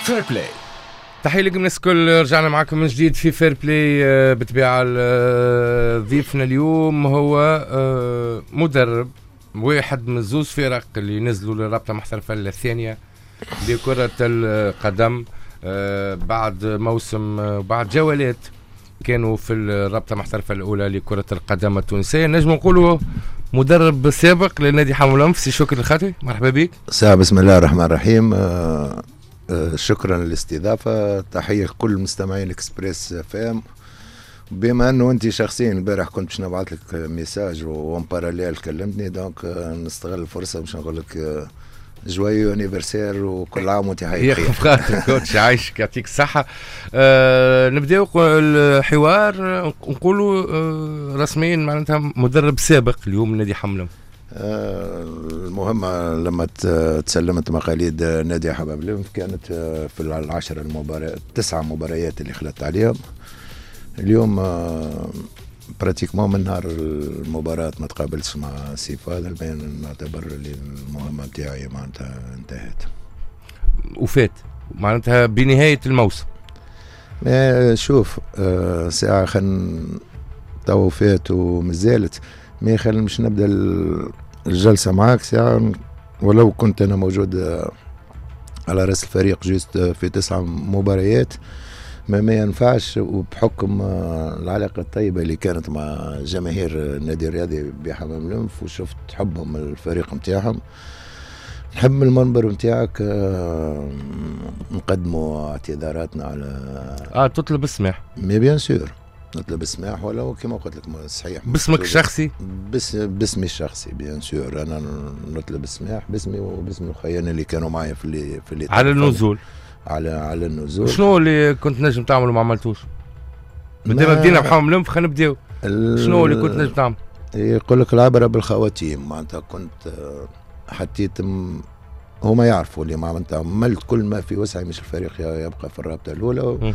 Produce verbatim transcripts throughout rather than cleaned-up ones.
فير بلاي. تحية لكم الناس الكل، رجعنا معكم من جديد في فير بلاي. بطبيعة ضيفنا اليوم هو مدرب واحد من زوز فرق اللي نزلوا للرابطة المحترفة الثانية لكرة القدم بعد موسم وبعد جولات كانوا في الرابطة المحترفة الأولى لكرة القدم التونسية. نجم نقولوا مدرب سابق لنادي حمل الأنف. شكرا الخطي، مرحبا بك. ساعة بسم الله الرحمن الرحيم. آه آه شكرا للاستضافة. تحية لكل مستمعين اكسبريس فام. بما انه انت شخصيا البارح كنت باش نبعث لك ميساج وان باراليل كلمتني، دونك آه نستغل الفرصة باش نقول لك آه جويو انيفرسير وكل عام وانت حي بخير. بخاطر كوتش عايشك يعطيك الصحة. آه نبداو الحوار. نقولوا آه رسميا معناتها مدرب سابق اليوم نادي حملة. آه المهمة لما تسلمت مقاليد نادي حباب الأنف كانت آه في العشر المباريات تسعة مباريات اللي خلت عليهم. اليوم آه براتيكمون من نهار المباراة ما تقابلش مع سيف هذا البين نعتبر اللي المهمة بتاعي معناتها انتهت وفات معناتها بنهاية الموسم. ما شوف آه ساعة خن تو فات ومازالت ما خل مش نبدأ الجلسة معاك ساعة، ولو كنت أنا موجود آه على رأس الفريق جيست في تسعة مباريات ما ما ينفعش. وبحكم العلاقة الطيبة اللي كانت مع جماهير النادي الرياضي بحمام الأنف وشفت حبهم الفريق متاعهم، نحب من المنبر متاعك نقدموا اعتذاراتنا على اه تطلب السماح. مي بيان سور نطلب السماح، ولو كما قلت لك صحيح باسمك الشخصي. بس باسمي الشخصي بيان سور انا نطلب السماح باسمي وباسم الاخوان اللي كانوا معايا في اللي في اللي على النزول. على على النزول. شنو اللي كنت نجم تعمله ما عملتوش؟ مادام بدينا بحمام الأنف خلينا نبداو. شنو اللي كنت نجم تعمل؟ يقول لك العبرة بالخواتيم. معناتها كنت حطيت هما يعرفوا اللي معناتها عملت كل ما في وسعي مش الفريق يبقى في الرابطة الأولى و...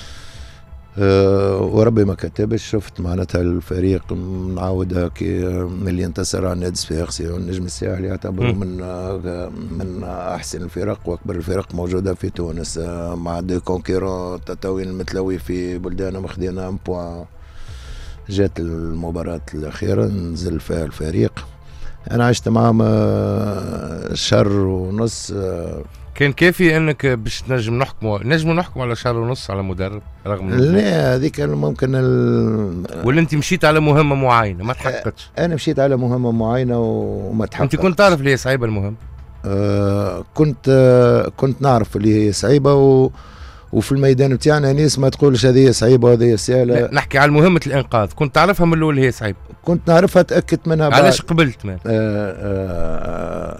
أه وربي ما كتبش. شفت معناتها الفريق نعاودها كي اللي انتصر على نادي صفاقسي والنجم الساحل يعتبروا من من احسن الفرق واكبر الفرق موجوده في تونس مع دي كونكيرون تطاوين المتلوي في بلدانهم مخدينا ان بوان. جات المباراه الاخيره نزل فيها الفريق انا عشت معهم شهر ونص. كان كافي انك باش تنجم نحكموا نجم نحكموا على شهر ونص على مدرب رغم لا هذيك ممكن ال... ولا انت مشيت على مهمه معينه ما تحققتش؟ انا مشيت على مهمه معينه وما تحققتش. انت كنت تعرف اللي هي صعيبه المهم؟ آه كنت آه كنت نعرف اللي هي صعيبه و... وفي الميدان بتاعنا ناس ما تقولش هذه صعيبة وهذه سهلة. نحكي على مهمة الإنقاذ. كنت تعرفها من الأول هي صعيبة؟ كنت نعرفها تأكدت منها. علاش قبلت مال؟ آه آه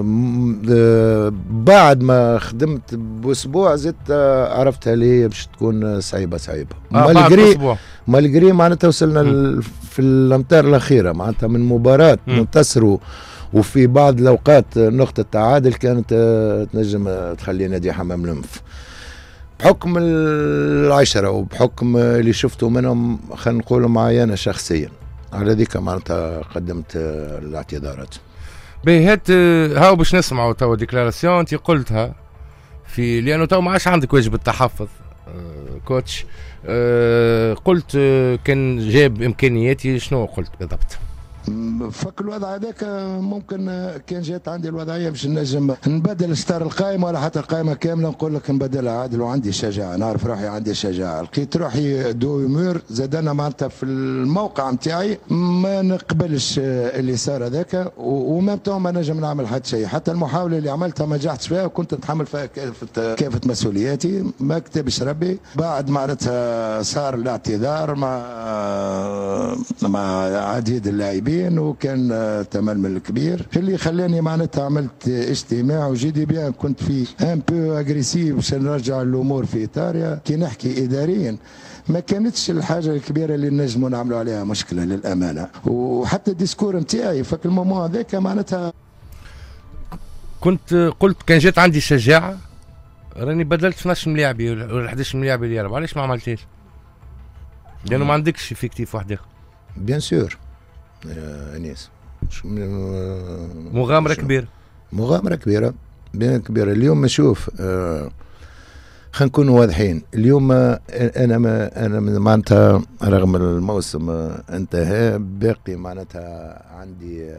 آه بعد ما خدمت بأسبوع زدت آه عرفتها اللي هي باش تكون صعيبة صعيبة. آه بعد أسبوع. مالجري معناتها وصلنا م. في الأمتار الأخيرة معناتها من مباراة ننتصروا وفي بعض الأوقات نقطة تعادل كانت آه تنجم تخلي نادي حمام الأنف. بحكم العشرة وبحكم اللي شفته منهم خلينا نقول معي أنا شخصيا على ذيك معناتها قدمت الاعتذارات. بهات هاو باش نسمعوا توا ديكلاراسيون انت قلتها في لأنه تو ما عادش عندك واجب التحفظ آه كوتش. آه قلت آه كان جاب إمكانياتي. شنو قلت بالضبط؟ فك الوضع هذاك ممكن كان جات عندي الوضعيه باش نجم نبدل ستار القائمه ولا حتى القائمه كامله نقول لك نبدلها عادل. وعندي شجاعه نعرف روحي عندي شجاعه. لقيت روحي دو مور زاد انا معناتها في الموقع نتاعي ما نقبلش اللي صار هذاك وما بتاع ما نجم نعمل حتى شيء. حتى المحاوله اللي عملتها ما نجحتش فيها وكنت نتحمل فيها كافه كافه مسؤولياتي. ما كتبش ربي بعد معناتها صار الاعتذار مع مع عديد اللاعبين وكان تململ كبير اللي خلاني معناتها عملت اجتماع وجيدي بيان كنت في ان بو اغريسيف باش نرجع الامور في اطارها. كي نحكي اداريا ما كانتش الحاجه الكبيره اللي نجموا نعملوا عليها مشكله للامانه. وحتى الديسكور نتاعي فك المومون هذاك معناتها كنت قلت كان جات عندي شجاعه راني بدلت اثناش ملاعبي ولا احد عشر ملاعبي اللي يلعب. علاش ما عملتيش؟ لانه ما عندكش فيكتيف واحد اخر. بيان سور يا انيس مغامره كبيره. مغامره كبيره بين كبيره. اليوم نشوف آه خلينا نكونوا واضحين اليوم. انا ما انا معناتها رغم الموسم انتهى باقي معناتها عندي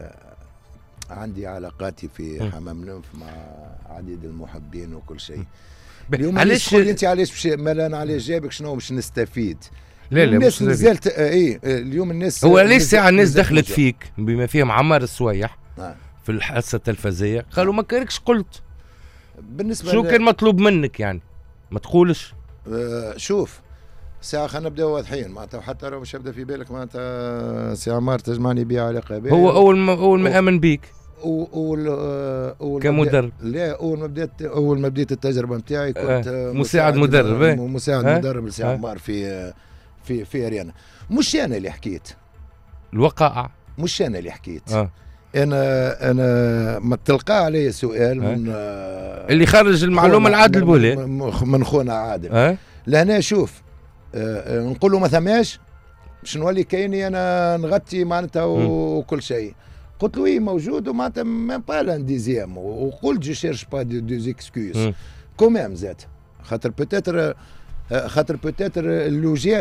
عندي علاقاتي في حمام ننف مع عديد المحبين وكل شيء. اليوم علاش انت علاش باش مالا علاش جابك شنو باش نستفيد؟ لا لا الناس نزلت اي اليوم الناس هو ليش ساعه الناس دخلت فيك بما فيهم عمار السويح آه. في الحادثه التلفزيه قالوا ما كانكش قلت بالنسبه شو كان مطلوب منك يعني ما تقولش؟ آه شوف ساعة خلينا نبداو واضحين معناتها حتى لو مش يبدا في بالك معناتها سي عمار تجمعني بيه علاقه بيه. هو اول ما اول ما امن بيك اول اول كمدرب. لا اول ما بديت اول ما بديت التجربه نتاعي كنت آه. مساعد مدرب م... مساعد آه. مدرب لسي عمار في في في اريانا. مش انا اللي حكيت الوقائع، مش انا اللي حكيت آه. انا انا ما تلقى علي سؤال آه. من آه اللي خرج المعلومه العادل بولي من خونا عادل آه. لهنا شوف آه نقول له ما ثماش باش نولي كايني انا نغطي معناتها وكل شيء. قلت له ايه موجود ومعناتها ميم با لان ديزيام وقلت جو شيرش با دو زيكسكوز كومام زاد خاطر بوتيتر خاطر بوتيتر اللوجيع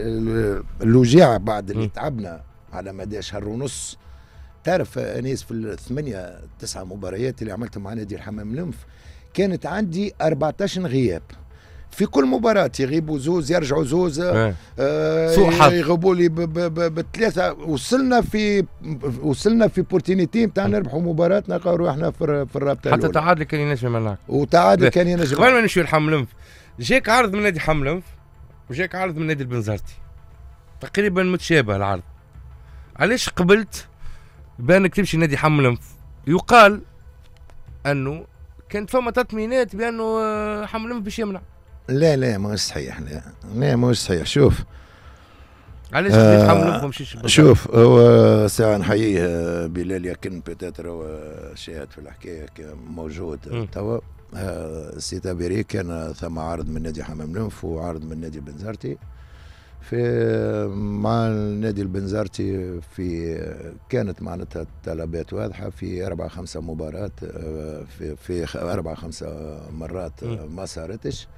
اللوجيع بعد اللي تعبنا على مدى شهر ونص. تعرف انيس في الثمانيه تسعه مباريات اللي عملتهم مع نادي الحمام ننف كانت عندي أربعطاش غياب في كل مباراة. يغيبوا زوز يرجعوا زوز آه آه يغيبوا لي بثلاثة. وصلنا في وصلنا في بورتينيتي نتاع نربحوا مباراة نلقاو روحنا في في الرابطة حتى تعادل كان ينجم منك وتعادل كان ينجم. قبل ما نمشيو لحمام ننف جاك عرض من نادي حمام ننف وجاك عرض من نادي البنزرتي تقريبا متشابه العرض. علاش قبلت بانك تمشي نادي حمام ننف؟ يقال انه كانت فما تطمينات بانه حمام ننف باش يمنع. لا لا مش صحيح. لا لا مش صحيح. شوف علاش خديت آه حمل ما مشيش؟ شوف هو ساعة نحييه بلال يكن بيتاتر هو شاهد في الحكاية موجود توا. آه سي تابيري كان ثم عرض من نادي حمام ننف وعرض من نادي بنزرتي في مع النادي البنزرتي في كانت معناتها طلبات واضحة في أربعة خمسة مباراة في في أربعة خمسة مرات ما صارتش.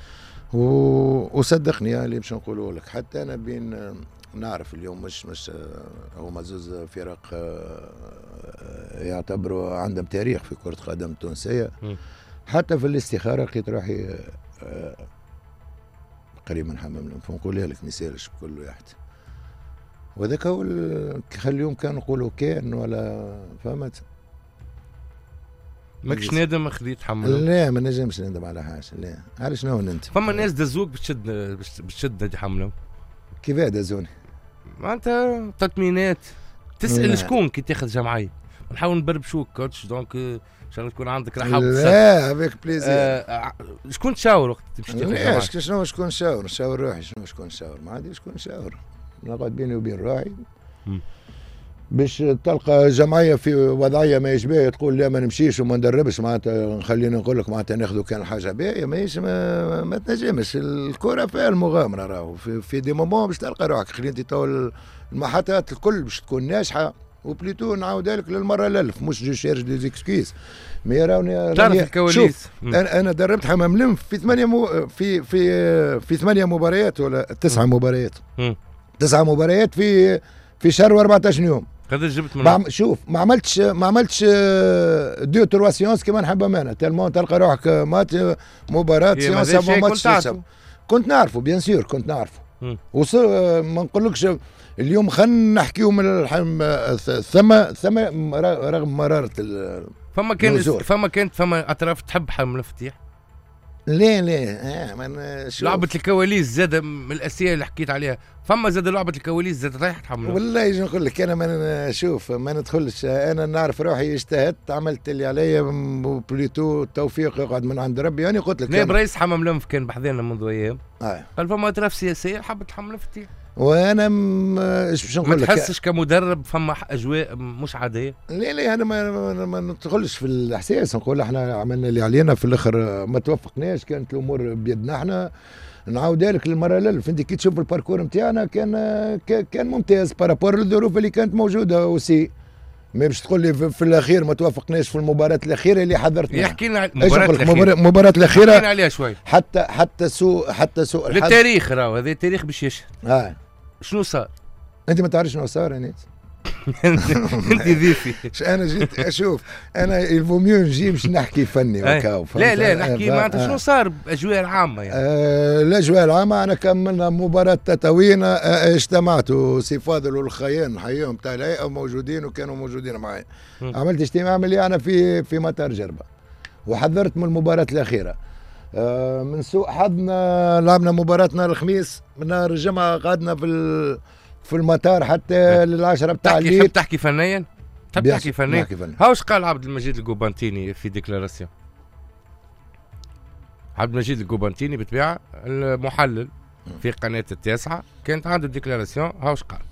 وصدقني اللي باش نقوله لك حتى انا بين نعرف اليوم مش مش هما زوز فرق يعتبروا عندهم تاريخ في كرة قدم التونسية. حتى في الاستخارة لقيت روحي قريب من حمام ننف نقولها لك نسالش بكل واحد. وذاك هو اليوم كان نقولوا كان ولا فهمت. ماكش نادم خديت حمل؟ لا ما نجمش ندم على حاجه. لا على شنو انت فما ناس دزوك باش تشد باش تشد نادي حمله. كيفاه دزوني؟ معناتها تطمينات تسال لا. شكون كي تاخذ جمعيه نحاول نبربشوك كوتش دونك ان شاء الله تكون عندك راحه. لا افيك بليزير. آه شكون تشاور وقت تمشي تاخذ جمعيه؟ شنو شكون نشاور؟ نشاور روحي. شنو شكون نشاور؟ ما عندي شكون نشاور. نقعد بيني وبين روحي باش تلقى جمعيه في وضعيه ما يشبه تقول لا ما نمشيش وما ندربش معناتها خليني نقول لك معناتها ناخذوا كان حاجه باهيه ماهيش ما, ما تنجمش. الكره فيها المغامره راهو في, في دي مومون باش تلقى روحك خلي انت تو المحطات الكل باش تكون ناجحه وبليتو نعاود لك للمره الالف مش جو شيرج دي زيكسكيز. مي راني تعرف الكواليس. انا انا دربت حمام ننف في ثمانيه مو في في في ثمانيه مباريات ولا تسعه مباريات تسعه مباريات في في شهر وأربعطاش يوم. هذا جبت من شوف ما عملتش ما عملتش دو تروا سيونس كيما نحب انا تالمون تلقى روحك مات مباراه سيونس ابو ماتش. كنت نعرفه بيان سور كنت نعرفه. وصل ما نقولكش اليوم خلينا نحكيو من ثم ثم رغم مراره فما كان فما كانت فما اطراف تحب حمل الفتيح. لا لا آه لعبة الكواليس زاد من الأسئلة اللي حكيت عليها. فما زاد لعبة الكواليس زاد رايح تحمل. والله يجي نقول لك أنا ما نشوف ما ندخلش. أنا نعرف روحي اجتهدت عملت اللي عليا بليتو التوفيق يقعد من عند ربي. أنا قلت لك نائب رئيس حمام ننف كان بحذانا منذ أيام آه. قال فما أطراف سياسية حبت تحمل الفتيح. وانا ايش باش نقول لك ما تحسش كمدرب فما اجواء مش عاديه؟ لا لا انا ما, ما ندخلش في الاحساس. نقول احنا عملنا اللي علينا في الاخر ما توفقناش كانت الامور بيدنا احنا. نعاود لك للمره الالف انت كي تشوف الباركور نتاعنا كان كان ممتاز بارابور للظروف اللي كانت موجوده وسي ما باش تقول لي في, في الاخير ما توافقناش في المباراه الاخيره اللي حضرتنا. يحكي لنا المباراه الاخيره المباراه الاخيره يحكي عليها شوي. حتى حتى سوء حتى سوء الحظ للتاريخ، راهو هذا التاريخ باش يشهد. اه شنو صار؟ انت ما تعرفش شنو صار انت انت ضيفي. انا جيت اشوف انا الفو ميو نجي باش نحكي فني وكاو. لا لا نحكي معناتها شنو صار بالاجواء العامه يعني. آه الاجواء العامه انا كملنا مباراه تتوين. آه اجتمعت سي فاضل والخيان حيهم تاع الهيئه موجودين وكانوا موجودين معي. عملت اجتماع ملي انا في في مطار جربه وحذرت من المباراه الاخيره. آه من سوء حظنا لعبنا مباراتنا الخميس، من نهار الجمعه قعدنا في في المطار حتى للعشرة بتاع الليل. تحب تحكي فنيا؟ تحب تحكي فنيا؟ هاوش قال عبد المجيد القوبانتيني في ديكلاراسيون؟ عبد المجيد القوبانتيني بالطبيعه المحلل في قناه التاسعه كانت عنده ديكلاراسيون، هاوش قال.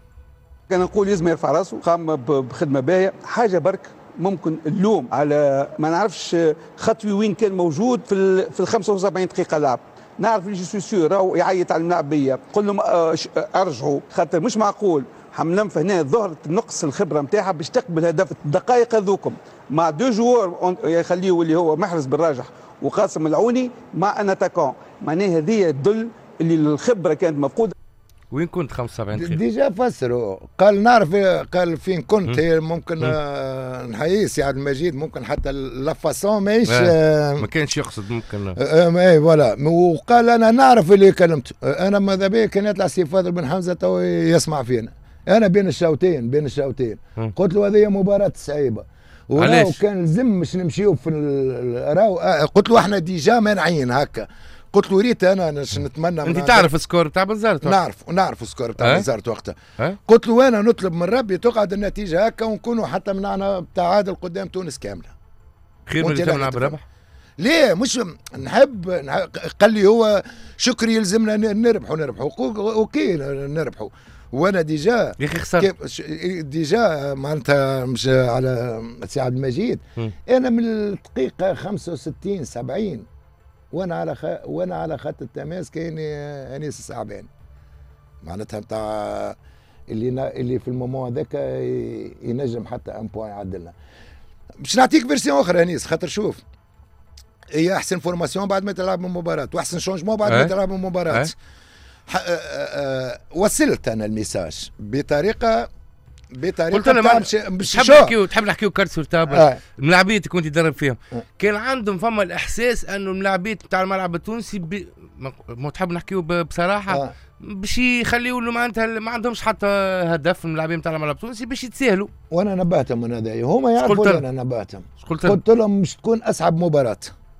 كان نقول لازم يرفع راسه، قام بخدمه باهيه، حاجه برك ممكن اللوم على ما نعرفش خطوي وين كان موجود في في ال خمسة وسبعين دقيقه لعب. نعرف اللي جو سور راهو يعيط على الملاعبيه، قول لهم ارجعوا، خاطر مش معقول حملنف هنا ظهرت نقص الخبره نتاعها باش تقبل هدف الدقائق هذوكم مع دو جوار يخليه اللي هو محرز بالراجح وقاسم العوني مع ان اتاكون. معناها هذه تدل اللي الخبره كانت مفقوده. وين كنت خمسة وسبعين دقيقة؟ ديجا فسروا، قال نعرف، قال فين كنت. هي ممكن آه نحيي سي عبد المجيد، ممكن حتى لافاسون ماهيش آه ما كانش يقصد ممكن آه اي فوالا. وقال انا نعرف اللي كلمت انا، ماذا بيا كان يطلع سي فاضل بن حمزه تو يسمع فينا. انا بين الشوطين بين الشوطين قلت له هذه مباراه صعيبه وراو كان لازم مش نمشيو في راو. آه قلت له احنا ديجا مانعين هكا. قلت له ريت انا نتمنى. انت تعرف السكور تاع بنزرت؟ نعرف نعرف السكور تاع بنزرت وقتها. قلت له انا نطلب من ربي تقعد النتيجه هكا ونكونوا حتى منعنا تعادل قدام تونس كامله. خير من اللي تمنع بالربح؟ ليه مش نحب, نحب قال لي هو شكري يلزمنا نربحوا نربحوا اوكي نربحوا. وانا ديجا يا اخي خسرت ديجا معناتها مش على سي عبد المجيد. انا من الدقيقه خمسة وستين سبعين وانا على خ... وانا على خط التماس كاين انيس الصعباني معناتها نتاع اللي نا... اللي في المومون هذاك ينجم حتى ان بوان يعدلنا. باش نعطيك فيرسيون اخرى انيس، خاطر شوف هي احسن فورماسيون بعد ما تلعب المباراه واحسن شونجمون بعد ما تلعب المباراه. ح... أ... أ... وصلت انا الميساج بطريقه بطريقه قلت انا مش تحب نحكيو تحب نحكيو كارت سور تابل. آه. الملاعبيه كنت تدرب فيهم آه. كان عندهم فما الاحساس انه الملاعبيه بتاع الملعب التونسي ب... ما تحب نحكيو بصراحه آه. باش يخليوا له معناتها ما عندهمش حتى هدف الملاعبيه بتاع الملعب التونسي باش يتساهلوا. وانا نبهتهم من هذا، هما يعرفوا انا نبهتهم. قلت لهم مش تكون اصعب مباراه.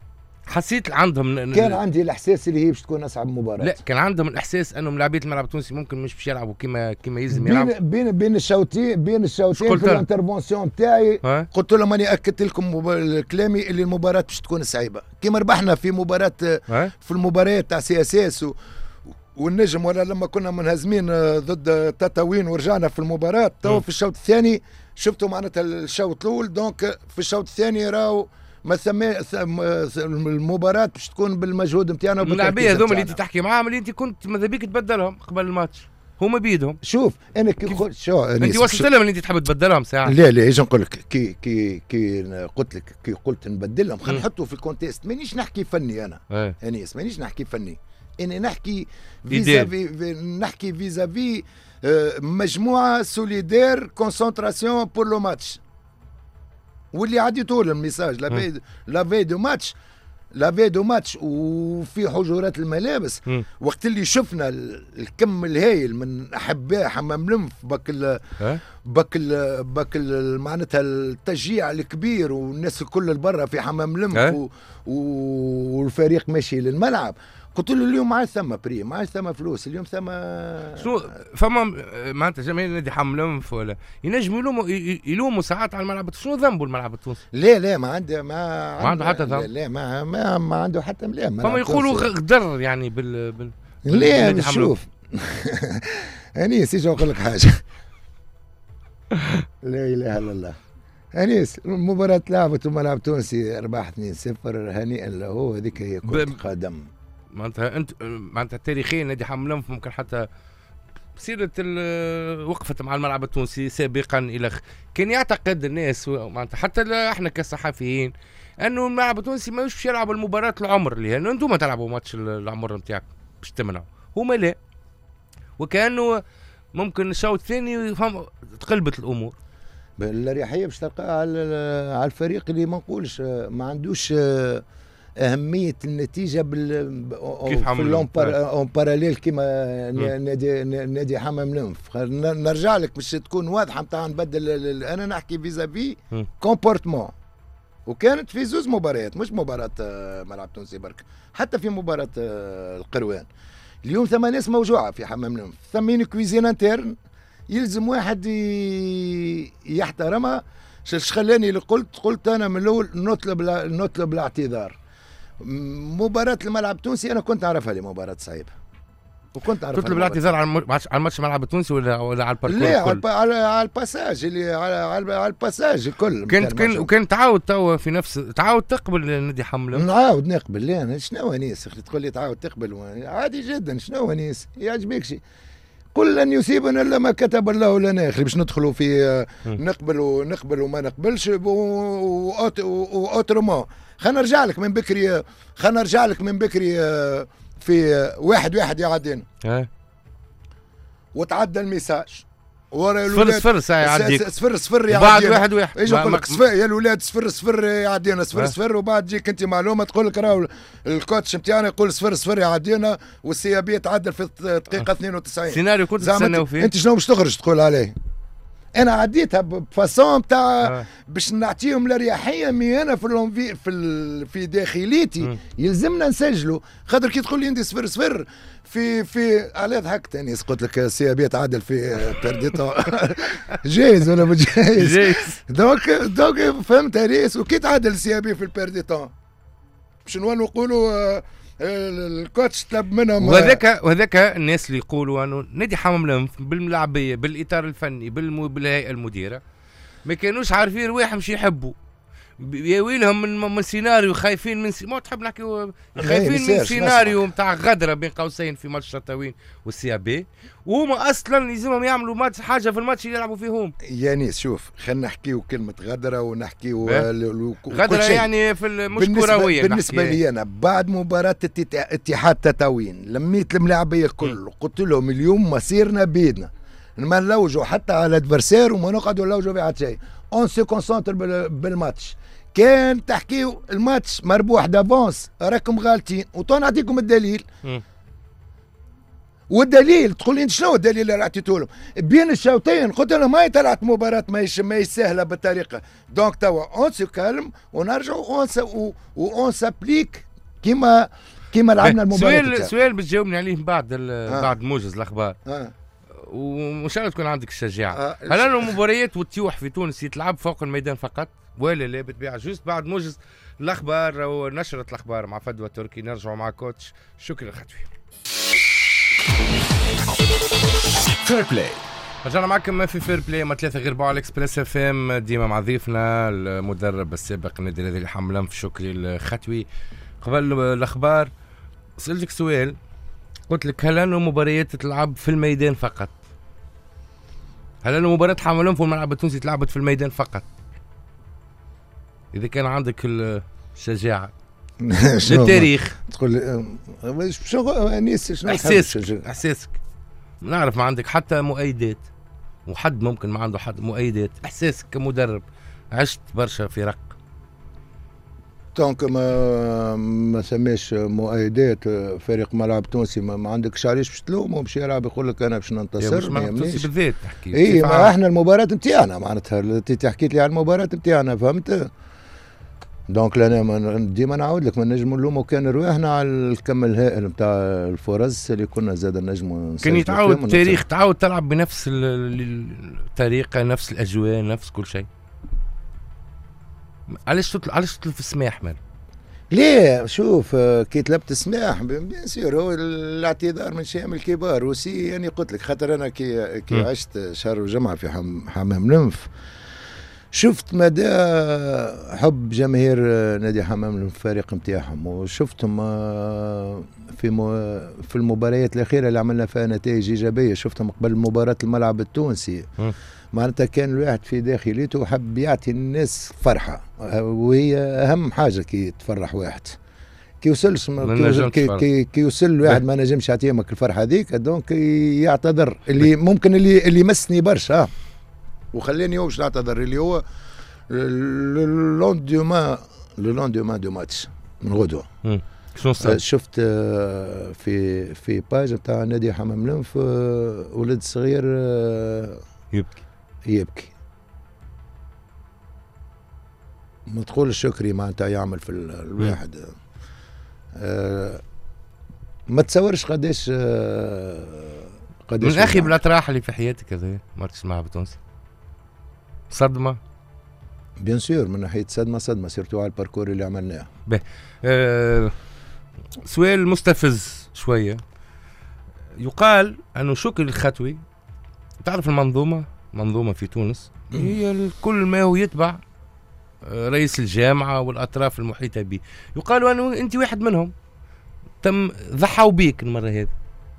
حسيت عندهم كان عندي الاحساس اللي هي باش تكون اصعب مباراه. لا كان عندهم الاحساس انه ملاعبيه الملعب التونسي ممكن مش باش يلعبوا كما كما يلزم يلعبوا. بين بين بين الشوطين بين الشوطين في الانترفونسيون تاعي قلت لهم اني اكدت لكم كلامي اللي المباراه باش تكون صعيبه كما ربحنا في مباراه في المباريات تاع سي اس اس و... والنجم، ولا لما كنا منهزمين ضد تتاوين ورجعنا في المباراه. تو في الشوط الثاني شفتوا معناتها الشوط الاول، دونك في الشوط الثاني راهو ما ثم المباراة باش تكون بالمجهود نتاعنا. اللاعبية هذوما اللي انت تحكي معاهم اللي انت كنت ماذا بيك تبدلهم قبل الماتش هما بيدهم. شوف انا كي قلت شو انت وصلت لهم اللي انت تحب تبدلهم ساعة. لا لا اجي نقول لك كي كي كي قلت لك كي قلت نبدلهم خلينا نحطوا في الكونتيست. مانيش نحكي فني انا ايه. انيس مانيش نحكي فني، انا نحكي فيزافي في نحكي فيزافي مجموعة سوليدير كونسنتراسيون بور لو ماتش. واللي عديته له الميساج لافي لافي دو ماتش لافي دو ماتش وفي حجرات الملابس م. وقت اللي شفنا الكم الهائل من احباء حمام لنف بك ال بك ال بك معناتها التشجيع الكبير والناس الكل البرة في حمام لنف والفريق ماشي للملعب. قلت له اليوم ما عاد ثم بري، ما عاد ثم فلوس، اليوم ثم شنو فما معناتها جماهير نادي حمام لنف ولا ينجموا يلوموا يلوموا ساعات على الملعب. شنو ذنبه الملعب التونسي؟ لا لا ما عنده ما, ما عنده حتى ذنب. لا ما ما, ما عنده حتى لا. فما يقولوا غدر يعني بال, بال... لا شوف انيس يجي اقول لك حاجه لا اله الا الله. انيس المباراه لعبت الملعب التونسي أربعة اثنين صفر هنيئا له، هذيك هي كرة ب... قدم. معناتها انت معناتها تاريخيا نادي حمام لنف ممكن حتى سيرة وقفت مع الملعب التونسي سابقا إلى خ... كان يعتقد الناس معناتها حتى احنا كصحفيين انه الملعب التونسي ما باش يلعب المباراة العمر اللي لانه انتم تلعبوا ماتش العمر نتاعكم باش تمنعوا هما لا، وكانه ممكن الشوط الثاني تقلبت الامور. الاريحيه باش تلقاها على على الفريق اللي ما نقولش ما عندوش اهميه النتيجه بال في اون باراليل كيما نادي نادي حمام لنف. نرجع لك باش تكون واضحه نتاع نبدل. انا نحكي فيزافي كومبورتمون، وكانت في زوز مباريات مش مباراه ملعب تونسي برك، حتى في مباراه القروان اليوم ثم ناس موجوعه في حمام لنف، ثمين كويزين انترن يلزم واحد يحترمها. اش خلاني اللي قلت قلت انا من الاول نطلب نطلب الاعتذار. مباراة الملعب التونسي انا كنت اعرفها لي مباراة صعيبة، وكنت اعرفها. تطلب الاعتذار على الماتش الملعب التونسي ولا ولا على الباركور؟ لا على على, على الباساج اللي على على الباساج الكل. كنت كان وكان تعاود توا في نفس تعاود تقبل نادي حمله. نعاود نقبل. لا انا شنو نيس اخي تقول لي تعاود تقبل؟ عادي جدا. شنو نيس يعجبك شيء؟ قل لن يصيبنا الا ما كتب الله لنا. اخي باش ندخلوا في نقبل ونقبل وما نقبلش واوترومون. خلينا نرجع لك من بكري خلينا نرجع لك من بكري في واحد واحد يعدينا وتعدى الميساج ورا صفر صفر ساعة يعديك صفر صفر يعدينا بعد واحد واحد ايش نقول لك يا الولاد صفر صفر يعدينا صفر صفر وبعد تجيك انت معلومه تقول لك راهو الكوتش نتاعنا يقول صفر صفر يعدينا والسيابيه تعدل في الدقيقه اثنين وتسعين. سيناريو كنت تستناو فيه انت شنو باش تخرج تقول عليه؟ انا عديتها بفاسون تاع باش نعطيهم الاريحيه. مي انا في في في داخليتي يلزمنا نسجلوا خاطر كي تقول لي انت صفر صفر في في على ضحكت اني قلت لك السيابيه تعدل في بيرديتون جايز ولا مش جايز؟ جايز. دونك دونك فهمت ريس. وكي تعدل السيابيه في البيرديتون باش نقولوا الكوتش طلب منهم. وهذاك وهذاك الناس اللي يقولوا انه نادي حمام لنف بالملاعبيه بالاطار الفني بالهيئه المديره ما كانوش عارفين رواحهم شي يحبوا. يا ويلهم من, من سيناريو خايفين من سي... ما تحب نحكي خايفين من سيناريو نتاع غدره بين قوسين في ماتش التطاوين والسي بي، وهما اصلا لازمهم يعملوا ماتش حاجه في الماتش يلعبوا فيهم. يا نيس شوف خلينا نحكيو كلمه غدره ونحكيو غدره يعني في مش كرويه. بالنسبه لي انا بعد مباراه اتحاد تطاوين لميت الملاعبيه الكل قلت لهم اليوم مسيرنا بيدنا ما نلوجوا حتى على الادفرسير وما نقعدوا نلوجوا في حتى شيء. اون سي كونسونتر بالماتش. كان تحكيو الماتش مربوح دافونس راكم غالطين وطون نعطيكم الدليل. م. والدليل تقول لي انت شنو الدليل اللي عطيته لهم؟ بين الشوطين قلت لهم هاي طلعت مباراه ماهيش ماهيش سهله بالطريقه. دونك توا اون سو كالم ونرجعوا اون اون سابليك كيما كيما لعبنا المباراه. سؤال سؤال بتجاوبني عليه بعد آه. بعد موجز الاخبار. آه. ومن شاء الله تكون عندك الشجاعه. آه. هل المباريات والتيوح في تونس يتلعب فوق الميدان فقط ولا لا بتبيع جوست بعد موجز الاخبار ونشره الاخبار مع فدوى تركي؟ نرجعوا مع كوتش. شكرا خطوي. فير بلاي. رجعنا معكم في فير بلاي ما ثلاثة غير على اكسبريس اف ام ديما مع ضيفنا المدرب السابق النادي الذي حملان في شكري الخطوي. قبل الاخبار سألتك سؤال قلت لك هل انه مباريات تلعب في الميدان فقط؟ هل انه مباراة حملان في الملعب التونسي تلعبت في الميدان فقط؟ إذا كان عندك الشجاعة للتاريخ تقول شو انيس شنو احساسك احساسك نعرف ما عندك حتى مؤيدات وحد ممكن ما عنده حد مؤيدات. احساسك كمدرب عشت برشا فرق دونك ما ما سميش مؤيدات فريق ملعب تونسي ما, ما عندكش علاش باش تلومه باش يلعب يقول لك انا باش ننتصر. ما يهمنيش بالذات تحكي اي ما احنا المباراة نتاعنا معناتها انت حكيت لي على المباراة نتاعنا فهمت. دونك انا ديما نعاود لك ما نجموا نلوموا كان رواحنا على الكم الهائل نتاع الفرص اللي كنا زاد نجموا كان يتعاود التاريخ تعاود تلعب بنفس الطريقه نفس الاجواء نفس كل شيء. علاش تطلع علاش تطلع في السماح مال؟ ليه شوف كي طلبت السماح بيان سير هو الاعتذار من شيم الكبار وسي يعني قلت لك خاطر انا كي كي م. عشت شهر وجمعه في حمام لنف شفت مدى حب جماهير نادي حمام للفريق نتاعهم، وشفتهم في في المباريات الاخيره اللي عملنا فيها نتائج ايجابيه. شفتهم قبل مباراه الملعب التونسي، معناتها كان الواحد في داخليته حب يعطي الناس فرحه، وهي اهم حاجه كي تفرح واحد. كي يوصلش كي, كي, كي يوصل الواحد ما نجمش يعطيهمك الفرحه هذيك، دونك يعتذر. اللي ممكن اللي اللي مسني برشا وخلاني هوش نعتذر اللي هو لوندوما لوندوما دو ماتش من غدوه. شنو صار؟ شفت في في باج نتاع نادي حمام لنف ولد صغير يبكي يبكي ما تقول الشكري معناتها يعمل في الواحد. أه ما تصورش قداش أه قداش من اخي بالاطراح اللي في حياتك هذا ما تسمعها بتونسي صدمه بيان سور. من ناحيه صدمه صدمه سيرتو على الباركور اللي عملناه. به أه سؤال مستفز شويه. يقال انه شكري الخطوي، تعرف المنظومه منظومه في تونس هي كل ما هو يتبع رئيس الجامعه والاطراف المحيطه به، يقالوا انه انت واحد منهم، تم ضحوا بيك المره هذه.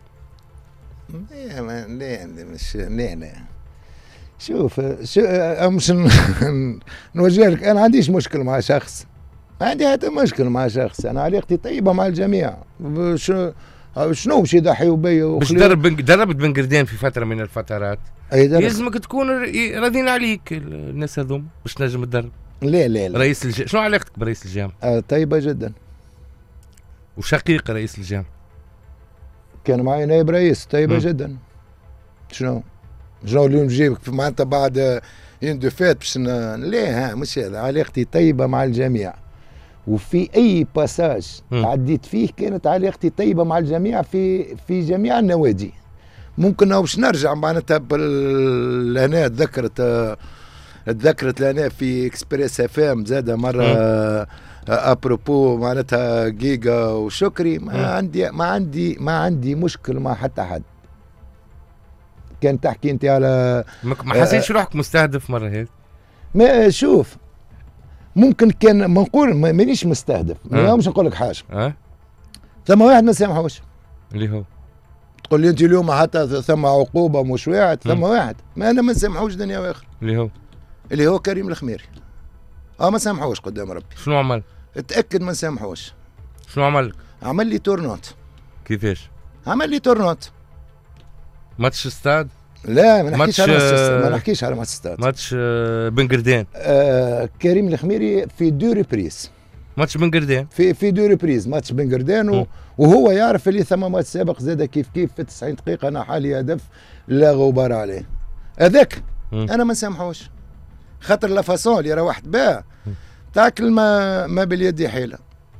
لا لا مش لا لا شوف شو مش نوجه لك. انا عنديش مشكل مع شخص، ما عندي حتى مشكل مع شخص، انا علاقتي طيبه مع الجميع. شنو شنو باش يضحيوا بيا؟ باش درب دربت بن قردان في فتره من الفترات، يلزمك تكون راضين عليك الناس هذوم باش تنجم تدرب. لا لا لا رئيس الج... شنو علاقتك برئيس الجامعه؟ آه طيبه جدا. وشقيق رئيس الجامعه كان معي نائب رئيس طيبه م. جدا. شنو شنو اللي نجيبك معناتها بعد يندو فات باش لا ها مش هذا. علاقتي طيبه مع الجميع، وفي اي باساج م. عديت فيه كانت علاقتي طيبه مع الجميع في في جميع النوادي. ممكن باش نرجع معناتها هنا تذكرت تذكرت لنا في اكسبريس اف ام زاده مره ابروبو معناتها جيجا وشكري. ما م. عندي ما عندي ما عندي مشكل مع حتى حد. كان تحكي انت على ما حسيتش روحك مستهدف مره هيك؟ ما شوف ممكن كان ما نقول مانيش مستهدف. أه. مش نقول لك حاجه أه؟ ثم واحد ما سامحوش اللي هو تقول لي انت اليوم حتى ثم عقوبه مش واحد. ثم واحد ما انا ما نسامحوش دنيا واخر اللي هو اللي هو كريم الخميري. اه ما سامحوش قدام ربي. شنو عمل؟ اتاكد ما سامحوش. شنو عمل؟ عمل لي تورنوت. كيفاش؟ عمل لي تورنوت. ماتش استاد؟ لا ما نحكيش على ما نحكيش على ماتش استاد. ماتش بن قردان. آه كريم الخميري في دو ريبريز. ماتش بن قردان في في دو ريبريز ماتش بن قردان و... وهو يعرف اللي ثم ماتش سابق زاد كيف كيف في تسعين دقيقه انا حالي هدف لا غبار عليه. هذاك انا ما نسامحوش خاطر لا فاسون اللي روحت بها تاكل ما ما باليد حيله.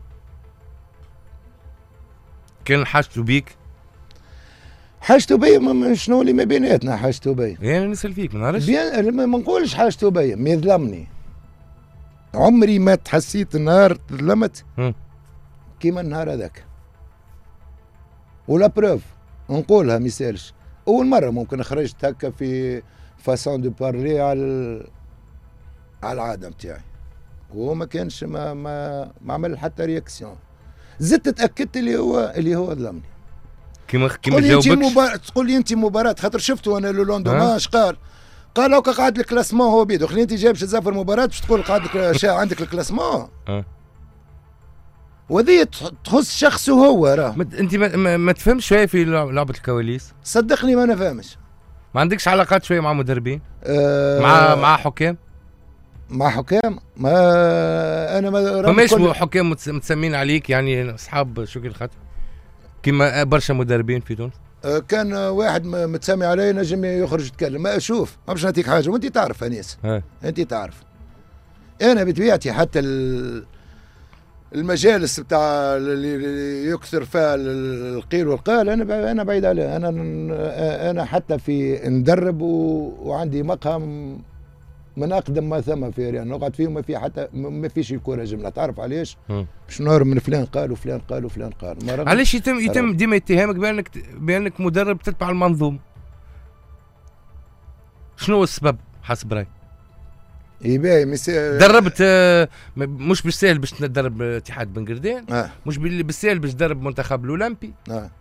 كان حاجته بيك؟ حاجته بيا شنو اللي ما بيناتنا حاجته بيا؟ يعني نسال فيك ما نعرفش. ما نقولش حاجته بيا، ما يظلمني. عمري ما تحسيت نهار تظلمت كيما النهار هذاك. ولا بروف نقولها ما يسالش. اول مره ممكن خرجت هكا في فاسون دو بارلي على على العاده نتاعي، وهو ما كانش ما ما ما عمل حتى رياكسيون. زدت تاكدت اللي هو اللي هو ظلمني. كيما كيما جاوبكش. مبار... تقول لي انت مباراه خاطر شفته انا لو لوندوما اش قال؟ قال هكا قاعد الكلاسمون هو بيدو. خلي انت جاي باش تزافر مباراه باش تقول قاعد لك عندك الكلاسمون. اه وهذه تخص شخصه هو. راه انت ما, ما, ما تفهمش شويه في لعبه الكواليس؟ صدقني ما انا فاهمش. ما عندكش علاقات شويه مع مدربين؟ أه مع مع حكام؟ مع حكام ما انا ما فماش كل... حكام متسمين عليك يعني اصحاب شكري الخطوي كيما برشا مدربين في تونس؟ أه كان واحد متسمي علي نجم يخرج يتكلم. ما شوف ما باش نعطيك حاجه وانت تعرف انيس. انت تعرف انا بطبيعتي حتى ال... المجالس بتاع اللي يكثر فيها القيل والقال انا انا بعيد عليه. انا انا حتى في ندرب و... وعندي مقهم من اقدم ما ثم في ريال نقعد فيه وما في حتى ما فيش الكره جمله. تعرف علاش؟ باش نهرب من فلان قال وفلان قال وفلان قال. علاش يتم يتم ديما اتهامك بانك بانك مدرب تتبع المنظومه؟ شنو هو السبب حسب رايك؟ يباهي مسا... دربت آه مش بالسهل باش تدرب اتحاد بن قردان، آه. مش بالسهل باش تدرب منتخب الاولمبي. آه.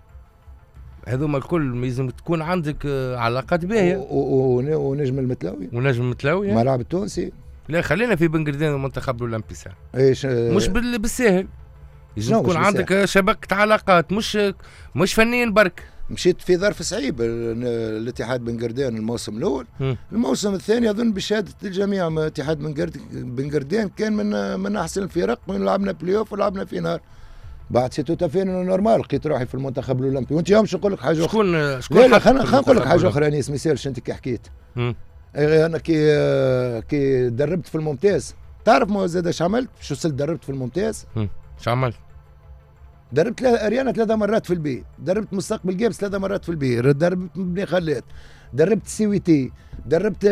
هذوما الكل لازم تكون عندك آه علاقات باهيه. ونجم المتلاوي ونجم المتلاوي الملعب التونسي. لا خلينا في بن قردان والمنتخب الاولمبي ساعه. ايش مش بالسهل، لازم تكون عندك شبكه علاقات، مش مش فنيا برك. مشيت في ظرف صعيب الاتحاد بن قردان الموسم الاول. م. الموسم الثاني اظن بشهاده الجميع اتحاد بن قردان كان من من احسن الفرق، من لعبنا بلاي اوف ولعبنا في نهار. بعد سي توتا فين نورمال لقيت روحي في المنتخب الاولمبي. وانت يوم نقول لك حاجه اخرى. شكون شكون لا لا خلينا نقول لك حاجه اخرى انيس، ما يسالش انت كي حكيت. م. انا كي كي دربت في الممتاز، تعرف ما زاد اش عملت؟ شو وصلت دربت في الممتاز؟ اش عملت؟ دربت اريانا ثلاثة مرات في البي، دربت مستقبل جابس ثلاثة مرات في البي، دربت بني خلات، دربت سي وي تي، دربت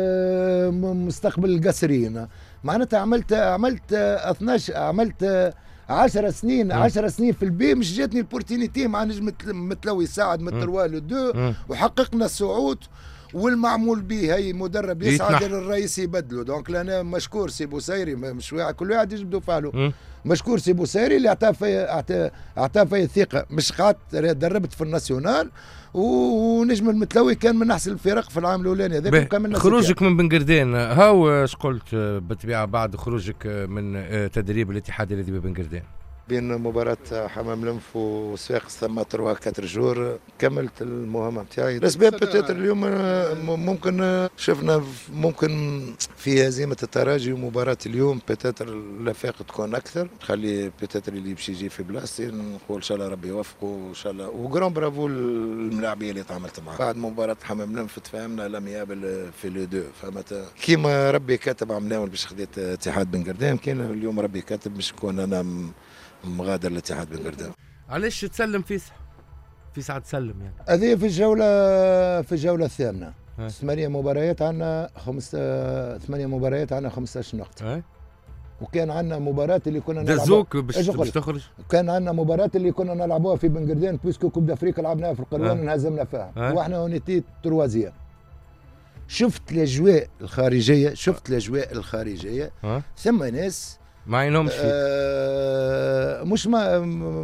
مستقبل القصرين. معناتها عملت عملت اثناش عملت عشر سنين عشر سنين في البي. مش جاتني البورتينيتي مع نجم متلوي سعد متروالو دو، وحققنا الصعود والمعمول به. هي مدرب يسعد الرئيس يبدله. دونك انا مشكور سي بوسيري، مش واحد كل واحد يجبدوا فعله. مشكور سي بوسيري اللي اعطاه في اعطاه في الثقه. مش قعدت دربت في الناسيونال، ونجم المتلوي كان من احسن الفرق في العام الاولاني هذاك. كملنا خروجك من بن قردان، هاو اش قلت بالطبيعه بعد خروجك من تدريب الاتحاد الذي ببن قردان؟ بين مباراة حمام لنف وصفاقس ثم تروا كاتر جور كملت المهمة نتاعي. الأسباب بتاتر اليوم ممكن شفنا ممكن في هزيمة التراجي ومباراة اليوم بتاتر الافاق تكون أكثر، خلي بتاتر اللي باش يجي في بلاصتي نقول إن شاء الله ربي يوفقه إن شاء الله. وجرام برافو الملاعبية اللي تعاملت معها. بعد مباراة حمام لنف تفاهمنا لم يقابل في لو دو، فهمت كيما ربي كاتب عملاول باش خديت اتحاد بن قردان، كان اليوم ربي كاتب باش نكون أنا مغادر الاتحاد بن قردان. علاش تسلم فيسع؟ فيسع تسلم يعني؟ هذه في الجولة في الجولة الثامنة. ثمانية مباريات عندنا خمس ثمانية مباريات عندنا خمسطاش نقطة. أي. وكان عندنا مباراة اللي كنا نلعبوها دزوك باش باش تخرج. كان عندنا مباراة اللي كنا نلعبوها في بن قردان بيسكو كوب دافريك لعبناها في القروان ونهزمنا فيها. أه. واحنا اونيتي تروازيام. شفت الاجواء الخارجية، شفت الاجواء الخارجية. أه. ثم ناس ما عينهمش آه مش ما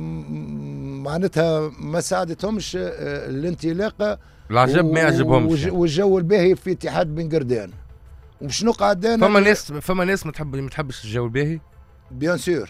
معناتها ما ساعدتهمش آه الانطلاقه. العجب ما يعجبهمش والجو الباهي في اتحاد بن قردان. ومش نقعد انا فما ناس فما ناس ما تحب ما تحبش الجو الباهي. بيان سور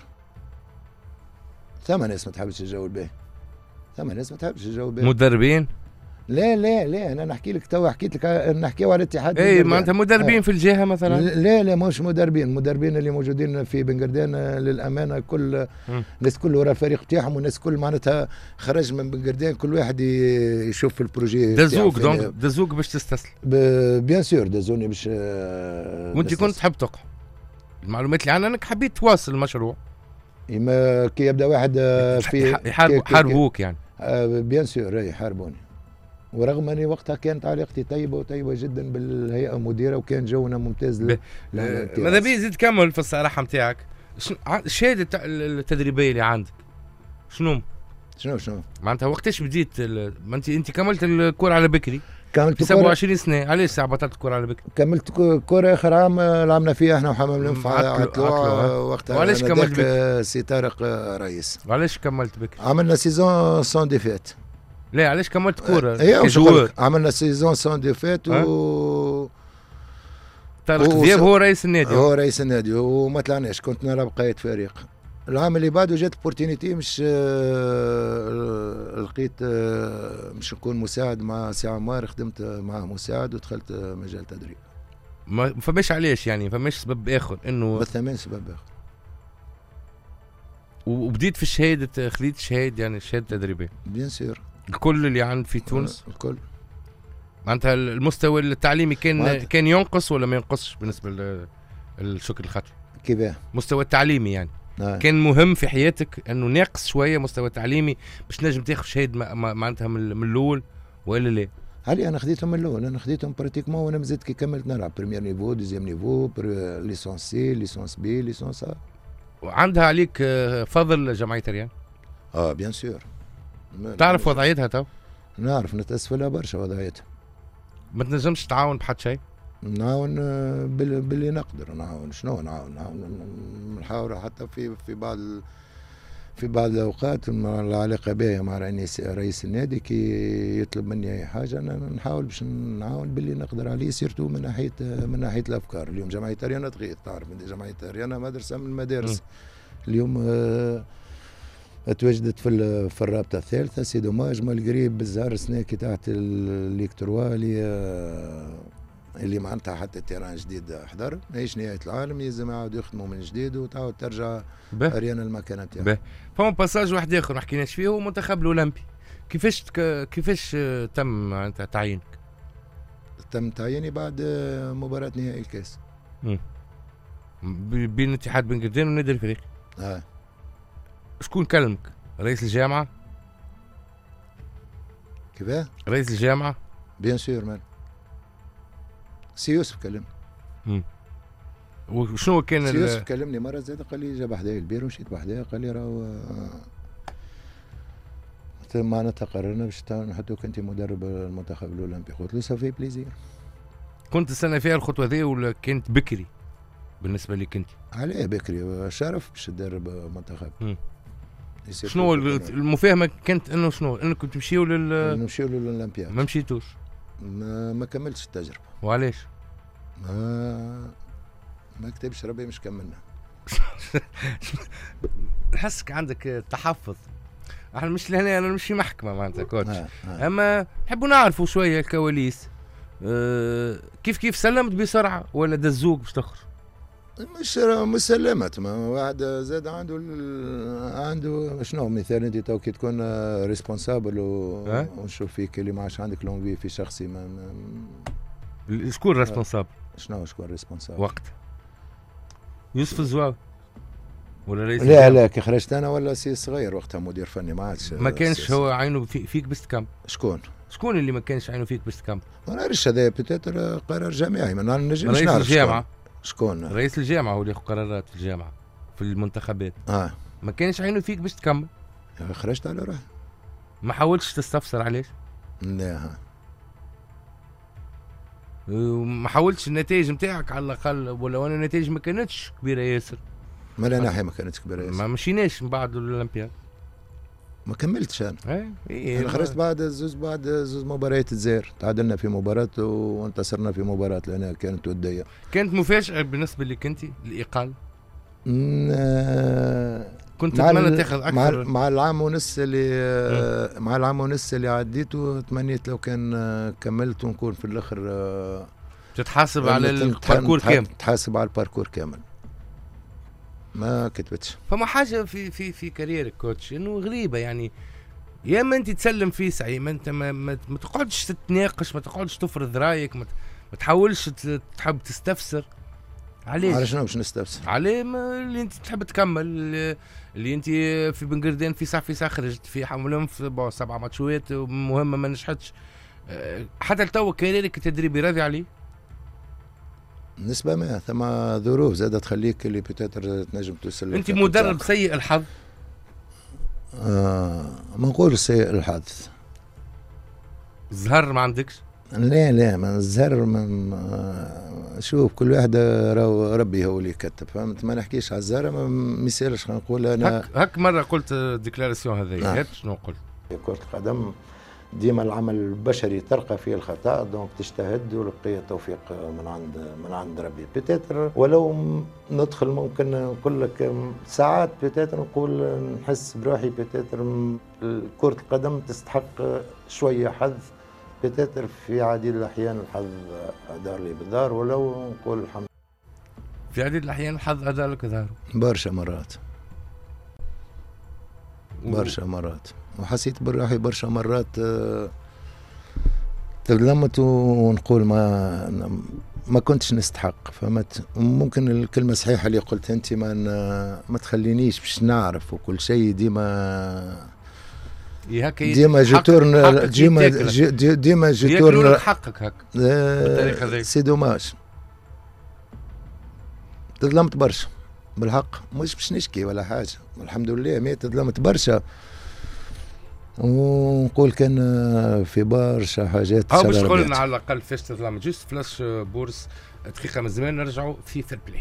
ثم ناس ما تحبش الجو الباهي، ثم ناس ما تحبش الجو الباهي. مدربين؟ لا لا لا انا نحكي لك تو حكيت لك نحكيو على الاتحاد. اي معناتها مدربين آه. في الجهه مثلا؟ لا لا مش مدربين، المدربين اللي موجودين في بن قردان للامانه كل الناس كل ورا الفريق تاعهم، والناس كل معناتها خرج من بن قردان كل واحد يشوف في البروجي. دزوك دونك دزوك باش تستسلم؟ بيان سور دزوني باش. وانت كنت تحب تقع؟ المعلومات اللي عندنا انك حبيت تواصل المشروع. اما كي يبدا واحد في يحاربوك يعني؟ بيان سور يحاربوني، ورغم اني وقتها كانت علاقتي طيبه وطيبه جدا بالهيئه المديره وكان جونا ممتاز. ب... ماذا بي زيد كمل في الصراحه نتاعك. الشهاده التدريبيه اللي عندك شنو؟ شنو شنو؟ معناتها وقتاش بديت ما انت انت كملت الكره على بكري؟ كملت سبعة وعشرين سنه، علاش ساعه بطلت الكره على بكري؟ كملت كره اخر عام لعبنا فيها احنا وحمام لنف عطلوع وقتها. وعلاش كملت بكري؟ سي طارق رئيس. وعلاش كملت بكري؟ عملنا سيزون سون ديفيت. لا علاش كملت كوره؟ ايه عملنا سيزون سون ديفيت و طارق دياب هو رئيس النادي. هو رئيس النادي وما طلعناش، كنت نلعب قائد فريق. العام اللي بعده جات بورتينيتي مش آه لقيت آه مش نكون مساعد مع سي عمار، خدمت معاه مساعد ودخلت مجال التدريب. ما فماش علاش يعني فماش سبب اخر انه بالثمن سبب اخر. وبديت في الشهاده، خذيت شهاده يعني الشهاده التدريبيه؟ بيان سور. الكل اللي عند في تونس؟ الكل. معناتها المستوى التعليمي كان معناتها. كان ينقص ولا ما ينقصش بالنسبه للشكل الخطوي؟ كيفاه؟ مستوى التعليمي يعني آه. كان مهم في حياتك انه ناقص شويه مستوى تعليمي باش نجم تاخذ شهاده معناتها من الاول ولا لا؟ علي انا خديتهم من الاول، انا خديتهم براتيكمون وانا مازلت كي كملت نلعب بريمير نيفو دوزيام نيفو ليسونس سي ليسونس بي ليسونس ا. وعندها عليك فضل جمعيه ريان؟ اه بيان سور. تعرف وضعيتها تو؟ نعرف نتأسف لها برشا وضعيتها. ما تنجمش تعاون بحد شيء؟ نعاون بال- باللي نقدر نعاون. شنو نعاون نعاون نحاول حتى في في بعض ال- في بعض الاوقات العلاقه بها مع رئيس رئيس النادي كي يطلب مني اي حاجه انا نحاول باش نعاون باللي نقدر عليه، سيرتو من ناحيه من ناحيه الافكار. اليوم جمعيه ريانا تغير، تعرف انت جمعيه ريانا مدرسه من المدارس. م. اليوم آه تواجدت في في الرابطه الثالثه. سي دوماج مالغري بالزهر سنه كي تحت الالكتروا اللي آه اللي معناتها حتى تيران جديد حضر ماهيش نهايه العالم، يلزم يعاودوا يخدموا من جديد وتعاود ترجع ريانا المكانه تاعها. فما باساج واحد اخر ما حكيناش فيه هو المنتخب الاولمبي. كيفاش تك... كيفاش تم معناتها تعيينك؟ تم تعييني بعد مباراه نهائي الكاس بين اتحاد بن قردان والنادي الافريقي. اه شكون كلمك؟ رئيس الجامعه؟ كيفاه؟ رئيس الجامعه؟ بيان سور مان سي يوسف كلمني. امم وشنو كان سي يوسف كلمني مره زاد قال لي جا بحذايا البيرو مشيت بحذايا قال لي راهو معناتها قررنا باش نحطوك انت مدرب المنتخب الاولمبي. قلت له صافي بليزير. كنت تستنى فيها الخطوه ذي ولا كانت بكري بالنسبه لك انت؟ عليه بكري، شرف باش تدرب منتخب. شنو المفاهمه كانت انه شنو انكم تمشيوا لل نمشيوا للاولمبياد؟ ما مشيتوش؟ ما, ما كملتش التجربه. وعلاش؟ ما ما كتبش ربي مش كملنا. نحسك عندك تحفظ. احنا مش لهنا انا مش في محكمه معناتها كوتش. آه آه. اما نحبوا نعرفوا شويه الكواليس. أه كيف كيف سلمت بسرعه ولا دزوق باش تخرج؟ مش مش سلمت، ما واحد زاد عنده عنده شنو مثال انت تو كي تكون ريسبونسابل ونشوف فيك اللي ما عادش عندك لونفي في شخصي. ما, ما شكون ريسبونسابل؟ شنو شكون ريسبونسابل؟ وقت يوسف الزواوي ولا رئيس؟ لا لا كي خرجت انا ولا سي صغير وقتها مدير فني ما عادش. ما كانش هو عينه في فيك باش تكمل؟ شكون؟ شكون اللي ما كانش عينه فيك باش تكمل؟ ما نعرفش هذا بيتيتر قرار جامعي ما نجمش نعرف. رئيس الجامعه شكون؟ رئيس الجامعه هو اللي ياخذ قرارات في الجامعه في المنتخبات. اه ما كانش عينه فيك باش تكمل؟ خرجت على روحي. ما حاولتش تستفسر علاش؟ لا ما حاولتش النتائج نتاعك على الاقل ولو ان النتائج ما كانتش كبيره ياسر؟ ما لا ناحيه ما كانتش كبيره ياسر. ما مشيناش من بعد الاولمبياد. ما كملتش انا. ايه ايه انا خرجت بعد زوز بعد زوز مباريات الجزائر، تعادلنا في مباراه وانتصرنا في مباراه لانها كانت وديه. كانت مفاجاه بالنسبه لك انت الاقاله؟ كنت مع تتمنى تاخذ اكثر؟ مع, مع العام ونص اللي م. مع العام ونص اللي عديته تمنيت لو كان كملت ونكون في الاخر تتحاسب على الباركور كامل. تحاسب على الباركور كامل. ما كتبتش. فما حاجه في في في كاريرك كوتش انه غريبه يعني، يا اما انت تسلم في سعي ما انت ما, ما, ما تقعدش تتناقش، ما تقعدش تفرض رايك، ما, ما تحاولش تحب تستفسر. علاش؟ على شنو باش نستفسر؟ على اللي انت تحب تكمل، اللي انت في بن قردان في ساعه في ساعه خرجت في حملهم في سبع ماتشات مهمه ما نجحتش، حتى لتو كاريرك التدريبي راضي عليه؟ نسبة ما ثم ظروف زادة تخليك اللي بتاتر تنجم توصل. انت مدرب سيء الحظ؟ آه ما نقول سيء الحظ. الزهر ما عندكش؟ لا لا ما الزهر ما شوف كل واحد راهو ربي هو اللي يكتب، فهمت؟ ما نحكيش على الزهر ما يسالش نقول انا هك, هك مرة قلت ديكلاراسيون هذه. هات شنو قلت؟ كرة القدم ديما العمل البشري ترقى فيه الخطأ، دونك تجتهد ولقي التوفيق من عند من عند ربي. بيتاتر ولو ندخل ممكن نقول لك ساعات بيتاتر نقول نحس بروحي بيتاتر كرة القدم تستحق شوية حظ، بيتاتر في عديد الأحيان الحظ أدار لي بالدار، ولو نقول الحمد في عديد الأحيان الحظ أدار لك دار برشا مرات برشا مرات، وحسيت بروحي برشا مرات تظلمت ونقول ما ما كنتش نستحق. فهمت؟ ممكن الكلمة الصحيحة اللي قلت انت ما ما تخلينيش باش نعرف وكل شيء ديما ديما جتورن ديما ديما جتورن حقك هك بالطريقة ذيك. سي دوماج تظلمت برشا بالحق، مش باش نشكي ولا حاجة، الحمد لله مي تظلمت برشا ونقول كان في برشا حاجات. او باش تقول لنا على الاقل فاش تظلم جوست فلاش بورس دقيقه من زمان نرجعوا في فير بلاي.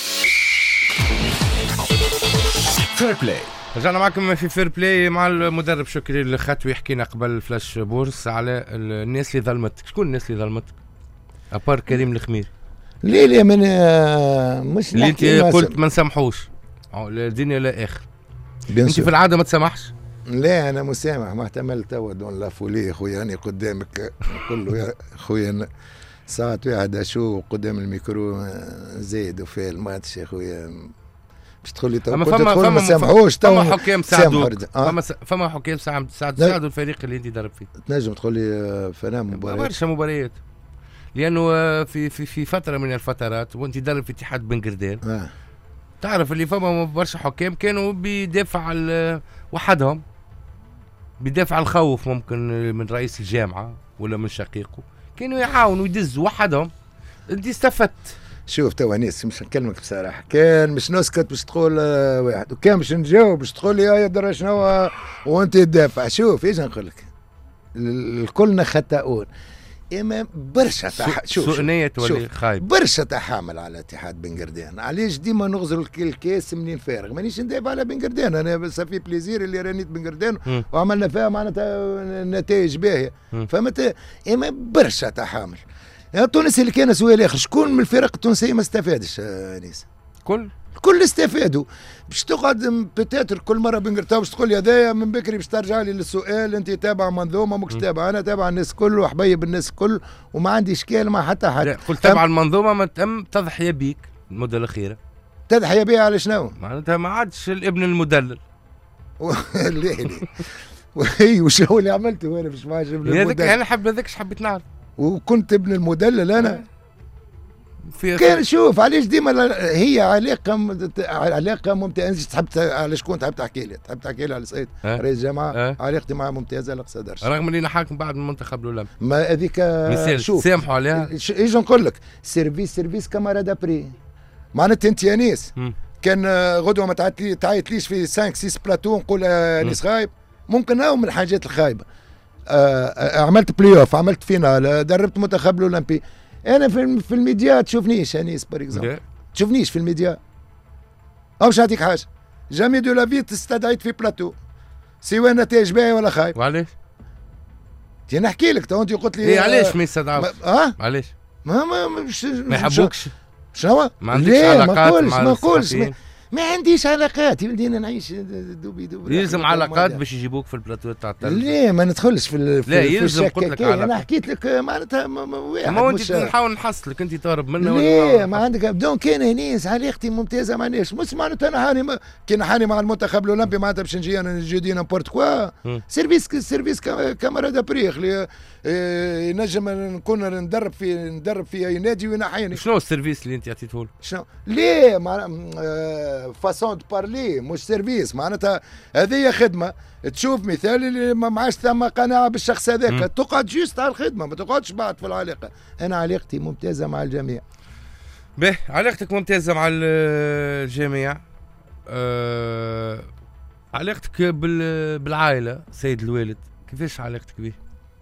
فير بلاي رجعنا معكم في فير بلاي مع المدرب شكري الخاتوي. حكينا قبل فلاش بورس على الناس اللي ظلمتك. شكون الناس اللي ظلمتك ابار كريم الخميري؟ ليه ليه من مش اللي انت قلت ما نسامحوش الدنيا لا اخر. انت في العاده ما تسامحش؟ لا انا مسامح، ما احتملت توا دون لافولي خويا راني قدامك نقول له يا خويا ساعات واحد اشوف قدام الميكرو زايد وفي الماتش يا خويا باش تدخل لي تو فما فما ما سامحوش تو. فما حكام ساعدوك فما فما حكام ساعدوا الفريق اللي انت ضرب فيه. تنجم تقول لي فنان مباريات برشا مباريات لانه في في في فتره من الفترات وانت تدرب في اتحاد بن قردان آه. تعرف اللي فما برشا حكام كانوا بيدافع وحدهم بيدافع الخوف ممكن من رئيس الجامعه ولا من شقيقه، كانوا يعاونوا يدزوا وحدهم. انت استفدت. شوف توا ناس مش نكلمك بصراحه، كان مش نسكت باش تقول آه واحد، وكان باش نجاوب باش تقول لي يا درا شنو وانت تدافع. شوف ايش نقول لك، الكلنا خطاؤون، اما برشا تح... شوف سوء نية تولي خايب. برشا تحامل على اتحاد بن قردان. علاش ديما نغزر الكاس منين فارغ؟ مانيش ندافع على بن قردان، انا بس في بليزير اللي رانيت بن قردان وعملنا فيها معناتها نتائج باهيه. فهمت؟ اما برشا تحامل. تونس اللي كان سؤال اخر، شكون من الفرق التونسيه ما استفادش انيس؟ كل الكل استفادوا. باش تقعد بتاتر كل مره بنقرتها باش تقول لي هذايا من بكري باش ترجع لي للسؤال انت تابع منظومه ماكش تابع. انا تابع الناس الكل وحبيب الناس الكل وما عندي اشكال مع حتى حد. قلت تابع المنظومه ما تم تضحيه بيك المده الاخيره. تضحيه بيها على شنو؟ معناتها ما عادش الابن المدلل. ليه ليه؟ وش هو اللي عملته انا باش ما عادش ابن المدلل؟ انا حب هذاك حبيت نعرف. وكنت ابن المدلل انا؟ في كان شوف علاش ديما هي علاقه علاقه ممتازه. انت تحب على شكون تحب تحكي لي؟ تحب تحكي لي على سعيد رئيس الجامعه؟ أه؟ علاقتي معاه ممتازه لا قصدرش، رغم اني نحاكم بعد من المنتخب الاولمبي. ما هذيك شوف سامحوا عليها. ايش نقول لك؟ سيرفيس سيرفيس كامارا دابري. معناتها انت يا نيس كان غدوه ما تعيطليش في خمسة ستة بلاتو نقول انيس غايب، ممكن هاو من الحاجات الخايبه. آه عملت بلاي اوف، عملت فينال، دربت منتخب الاولمبي. انا في في الميديا تشوفنيش انيس بار اكزومبل، تشوفنيش في الميديا. او باش نعطيك حاجه، جامي دو لا في استدعيت في بلاتو سواء نتائج باهيه ولا خايب. وعلاش؟ تي نحكي لك تو انت قلت لي ايه علاش ما يستدعوش؟ اه علاش؟ ما ما مش ما يحبوكش. شنو؟ ما عندكش علاقات مع ما نقولش ما عنديش علاقات يا ولدي، انا نعيش دوبي دوبي. يلزم علاقات باش يجيبوك في البلاتو تاع التلفزيون. ليه ما ندخلش في لا يلزم قلت لك علاقات. انا حكيت لك معناتها واحد ما انت نحاول نحصلك انت تهرب منه. ليه ما عندك دون كان هنيس علاقتي ممتازه مع ناس. مش معناتها انا حاني كي نحاني مع المنتخب الاولمبي معناتها باش نجي انا نجي دي نابورت كوا. سيرفيس سيرفيس كاميرا دابريخ اللي ينجم نكون ندرب في ندرب في اي نادي وينحيني. شنو السيرفيس اللي انت عطيته له؟ شنو؟ ليه فاسون دو بارلي مش سيرفيس. معناتها هذه خدمه تشوف مثال اللي ما معاش ثم قناعه بالشخص هذاك تقعد جيست على الخدمه ما تقعدش بعد في العلاقه. انا علاقتي ممتازه مع الجميع. به علاقتك ممتازه مع الجميع. أه... علاقتك بال... بالعائله سيد الوالد كيفاش علاقتك به؟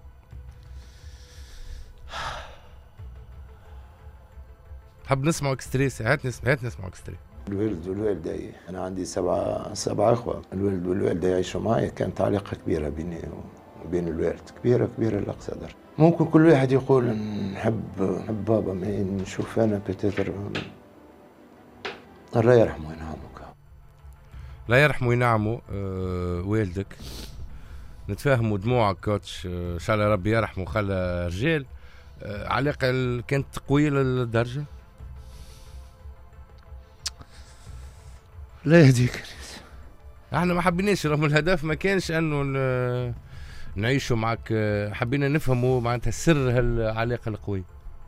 حب نسمعوا اكستريس. هات نسمع هات نسمعوا اكستريس. الوالد والوالدة، أنا عندي سبعة سبعة أخوة. الوالد والوالدة يعيشوا معي، كانت علاقة كبيرة بيني وبين الوالد، كبيرة كبيرة لا أقصدر. ممكن كل واحد يقول نحب نحب بابا، ما نشوف أنا بتتر الله يرحمه وينعمك. لا يرحمه وينعمه. أه والدك نتفاهموا دموعك كوتش. ان شاء الله ربي يرحمه خلى رجال. أه علاقة كانت قوية للدرجة؟ لا يهديك. احنا ما حبيناش، رغم الهدف ما كانش انه نعيشوا معك، حبينا نفهموا معناتها سر هالعلاقه القويه.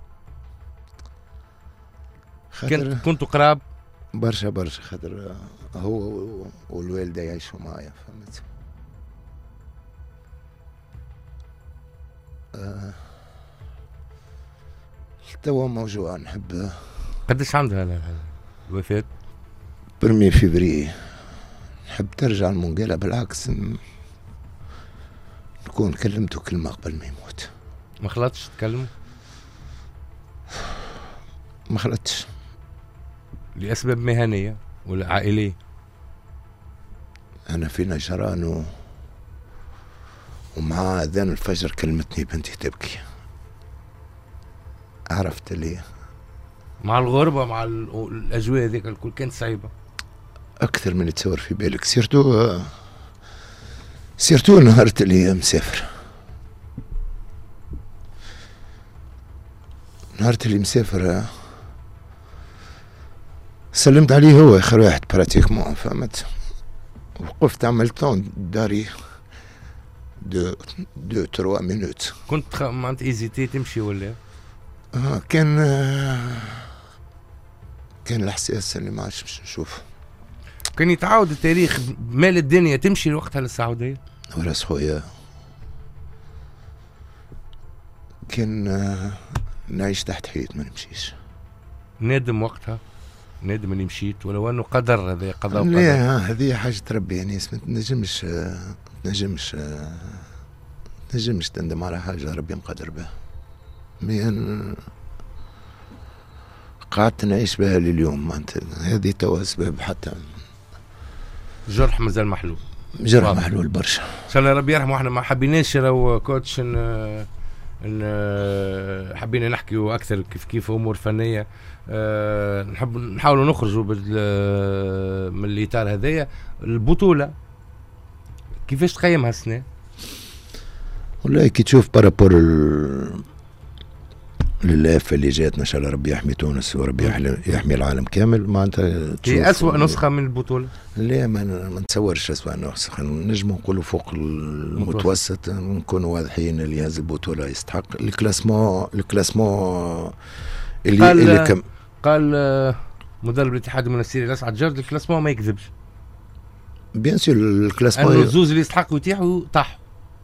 كنت كنتوا قراب برشا برشا، خاطر هو والوالده يعيشوا معايا فهمت. آه توا موجوع. نحب. قداش عندها الوفاه؟ برمي فيفري. نحب ترجع المنقلة بالعكس. شكون كلمته كلمة قبل ما يموت؟ ما خلطش تكلموا؟ ما خلطش لأسباب مهنية ولا عائلية؟ أنا في نجران و... ومع أذان الفجر كلمتني بنتي تبكي. عرفت اللي مع الغربة مع الأجواء ذيك الكل كانت صعيبة أكثر من اللي تصور في بالك. سيرتو سيرتو نهار اللي مسافر، نهار اللي مسافر سلمت عليه هو آخر واحد براتيكمون، فهمت؟ وقفت عملت طون داري دو دو تروا مينوت. كنت خ... ما انت ايزيتي تمشي ولا؟ آه كان آه كان الإحساس اللي ما عادش باش نشوف. كان يتعاود التاريخ مال الدنيا تمشي وقتها للسعودية؟ وراس خويا كان آه نعيش تحت حيط ما نمشيش. نادم وقتها؟ نادم اني مشيت ولو انه قدر هذا قضاء وقدر؟ لا هذه حاجة ربي يعني ما تنجمش ما تنجمش ما تنجمش تندم على حاجة ربي مقدر بها. مين قعدت نعيش بها لليوم معناتها هذه توا اسباب حتى جرح مازال محلول. جرح محلول برشا ان شاء الله ربي يرحمه. احنا ما حبيناش راهو كوتش ان ان حبينا نحكيوا اكثر كيف كيف امور فنيه. أه نحب نحاولوا نخرجوا من الاطار هذايا. البطوله كيفاش تقيمها السنه؟ والله كي تشوف بارابور للافه اللي جاتنا ان شاء الله ربي يحمي تونس وربي يحمي العالم كامل معناتها هي اسوأ نسخه من البطوله؟ لا ما, ما نتصورش اسوأ نسخه. نجموا نقولوا فوق المتوسط نكونوا واضحين اللي هذه البطوله يستحق الكلاسمون. الكلاسمون اللي قال اللي كم قال مدرب الاتحاد المنستيري الاسعد جرد الكلاسمون ما يكذبش. بيان سور الكلاسمون الزوز اللي يستحقوا يتيحوا طاحوا.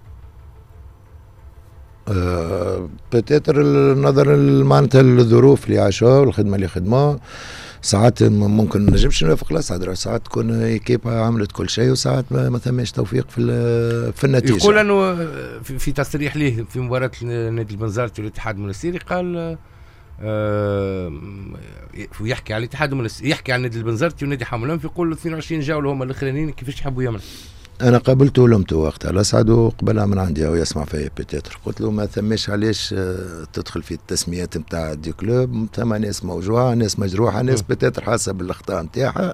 أه بتاتر نظرا معناتها الظروف اللي عاشوها والخدمه اللي خدموها. ساعات ممكن ما نجمش نوافق الاسعد، ساعات تكون ايكيبا عملت كل شيء وساعات ما, ما ثماش توفيق في في النتيجه. يقول انه في, في تصريح ليه في مباراه نادي البنزرتي والاتحاد المنستيري قال أه ويحكي على الاتحاد المنستيري يحكي عن نادي البنزرتي ونادي حملان يقول اثنين وعشرين جوله هما الاخرانيين كيفاش يحبوا يعملوا. انا قابلته ولمته وقتها الاسعد وقبلها من عندي او يسمع فيا بيتيتر. قلت له ما ثماش علاش تدخل في التسميات نتاع دي كلوب. ثم ناس موجوعه ناس مجروحه ناس بيتيتر حسب الاخطاء نتاعها.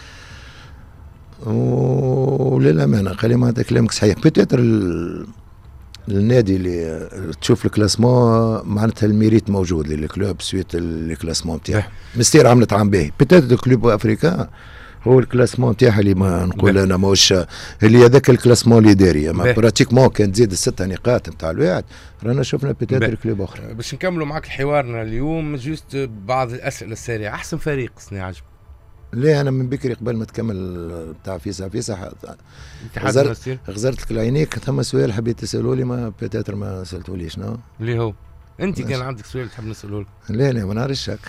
وللامانه قال لي معناتها كلامك صحيح. بيتيتر النادي اللي تشوف الكلاسمون معناتها الميريت موجود للكلوب سويت الكلاسمون نتاعها. مستير عملت عام باهي. بيتيتر كلوب افريكا هو الكلاسمون نتاعها اللي ما نقول انا ماهوش اللي هذاك الكلاسمون الاداري ما براتيكمون كان تزيد الستة نقاط نتاع الواحد رانا شفنا بيتيتر كلوب اخرى. باش نكملوا معك حوارنا اليوم جوست بعض الاسئله السريعه. احسن فريق سنة عجب؟ لا انا من بكري قبل ما تكمل بتاع فيسا فيسا غزرت غزرت لك العينيك ثم سؤال حبيت تسالوا لي ما بيتيتر ما سالتوليش. نو اللي هو انت كان عندك سؤال تحب نساله لك؟ لا لا ما نعرفش هكا.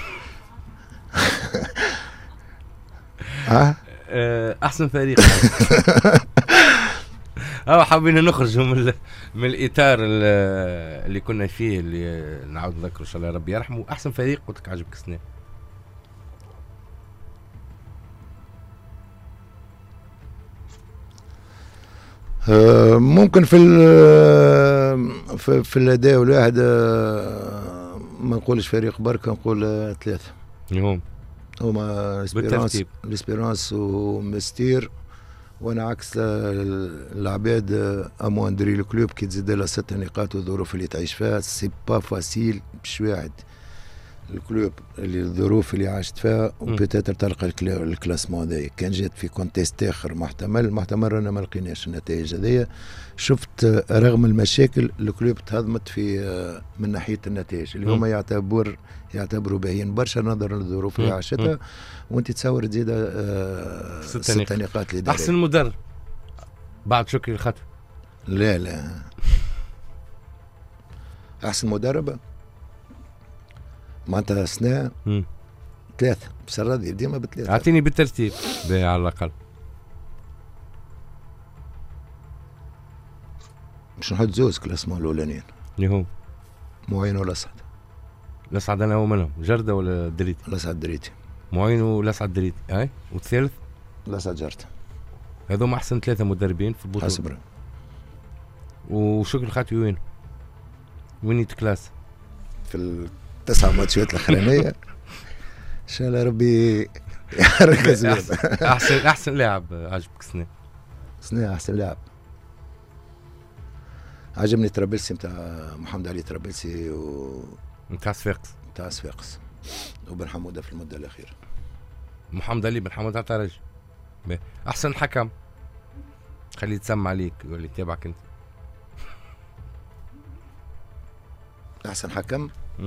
ها احسن فريق اه حابين نخرجوا من من الاطار اللي كنا فيه اللي نعاود نذكره ان شاء الله ربي يرحمه. احسن فريق قلت لك عجبك السنه؟ آه ممكن في في, في الاداء والواحد آه ما نقولش فريق بركه نقول آه ثلاثه هم هما ليسبيرانس ليسبيرانس ومستير. وانا عكس العباد امواندري الكلوب كي تزيد لها ست نقاط والظروف اللي تعيش فيها سي با فاسيل باش واحد الكلوب اللي الظروف اللي عاشت فيها وبيتاتر تلقى الكلاسمون هذايا. كان جات في كونتيست اخر محتمل محتمل رانا ما لقيناش النتائج هذيا. شفت رغم المشاكل الكلوب تهضمت في من ناحيه النتائج اللي هما يعتبر يعتبروا باهيين برشا نظرا للظروف اللي عاشتها. وانت تصور تزيد آه ست, ست نقاط اللي احسن مدرب بعد شكري الخطر؟ لا لا احسن مدرب معناتها سنة ثلاثة بس راضي ديما بثلاثة. اعطيني بالترتيب على الأقل. باش نحط زوز كلاسمون الاولانيين اللي هو معين والاسعد. الاسعد انا هو منهم جرده ولا دريتي؟ الاسعد دريتي. معين والاسعد دريتي اي والثالث الاسعد جرده. هذوما احسن ثلاثه مدربين في البطوله حسب. وشكر خاطي وين؟ وين يتكلاس؟ في التسعة ماتشات الاخرانيه ان شاء الله ربي يركز. احسن احسن لاعب عجبك سنة؟ سنة احسن لاعب عجبني ترابلسي نتاع محمد علي ترابلسي و نتاع صفاقس نتاع صفاقس وبن حموده في المده الاخيره. محمد علي بن حموده تاع الترجي. احسن حكم خليه يتسمى عليك يقول لي تابعك انت. احسن حكم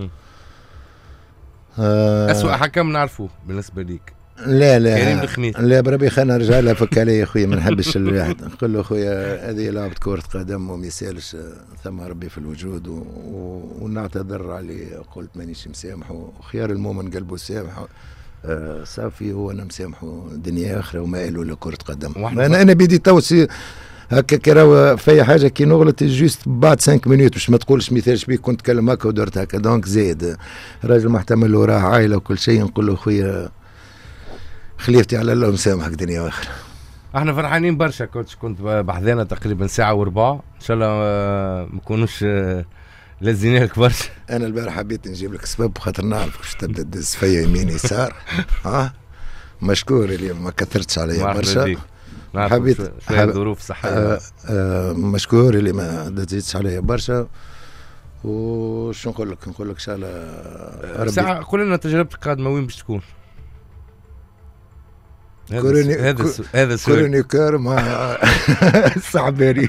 آه اسوأ حكم نعرفوه بالنسبه ليك. لا لا كريم الخميس. لا بربي خلينا نرجع لها فك علي يا اخويا ما نحبش الواحد نقول له اخويا هذه لعبه كره قدم وما يسالش ثم ربي في الوجود و... و... ونعتذر عليه قلت مانيش مسامحه وخيار المؤمن قلبه سامحه. آه صافي هو انا مسامحه دنيا اخرى وما قالوا له كره قدم. انا انا بدي توصي هكا كي راهو في حاجه كي نغلط جوست بعد خمس مينوت باش ما تقولش مثال شبيك كنت تكلم هكا ودرت هكا دونك زيد راجل محتمل وراه عائله وكل شيء نقول له خويا خليفتي على الله مسامحك دنيا واخره. احنا فرحانين برشا كنت كنت بحذانا تقريبا ساعه وربع ان شاء الله ما نكونوش لازين لك برشا. انا البارح حبيت نجيب لك سبب خاطر نعرف باش تبدا تدز فيا يمين يسار. ها مشكور اللي ما كثرتش عليا برشا. حبيت شويه ظروف صحيه. آه آه مشكور اللي ما تزيدش عليا برشا. وش نقول لك نقول لك ان شاء الله ساعه قول لنا تجربتك القادمه وين باش تكون؟ هذا هذا هذا السؤال. كورونيكور مع الصعباني.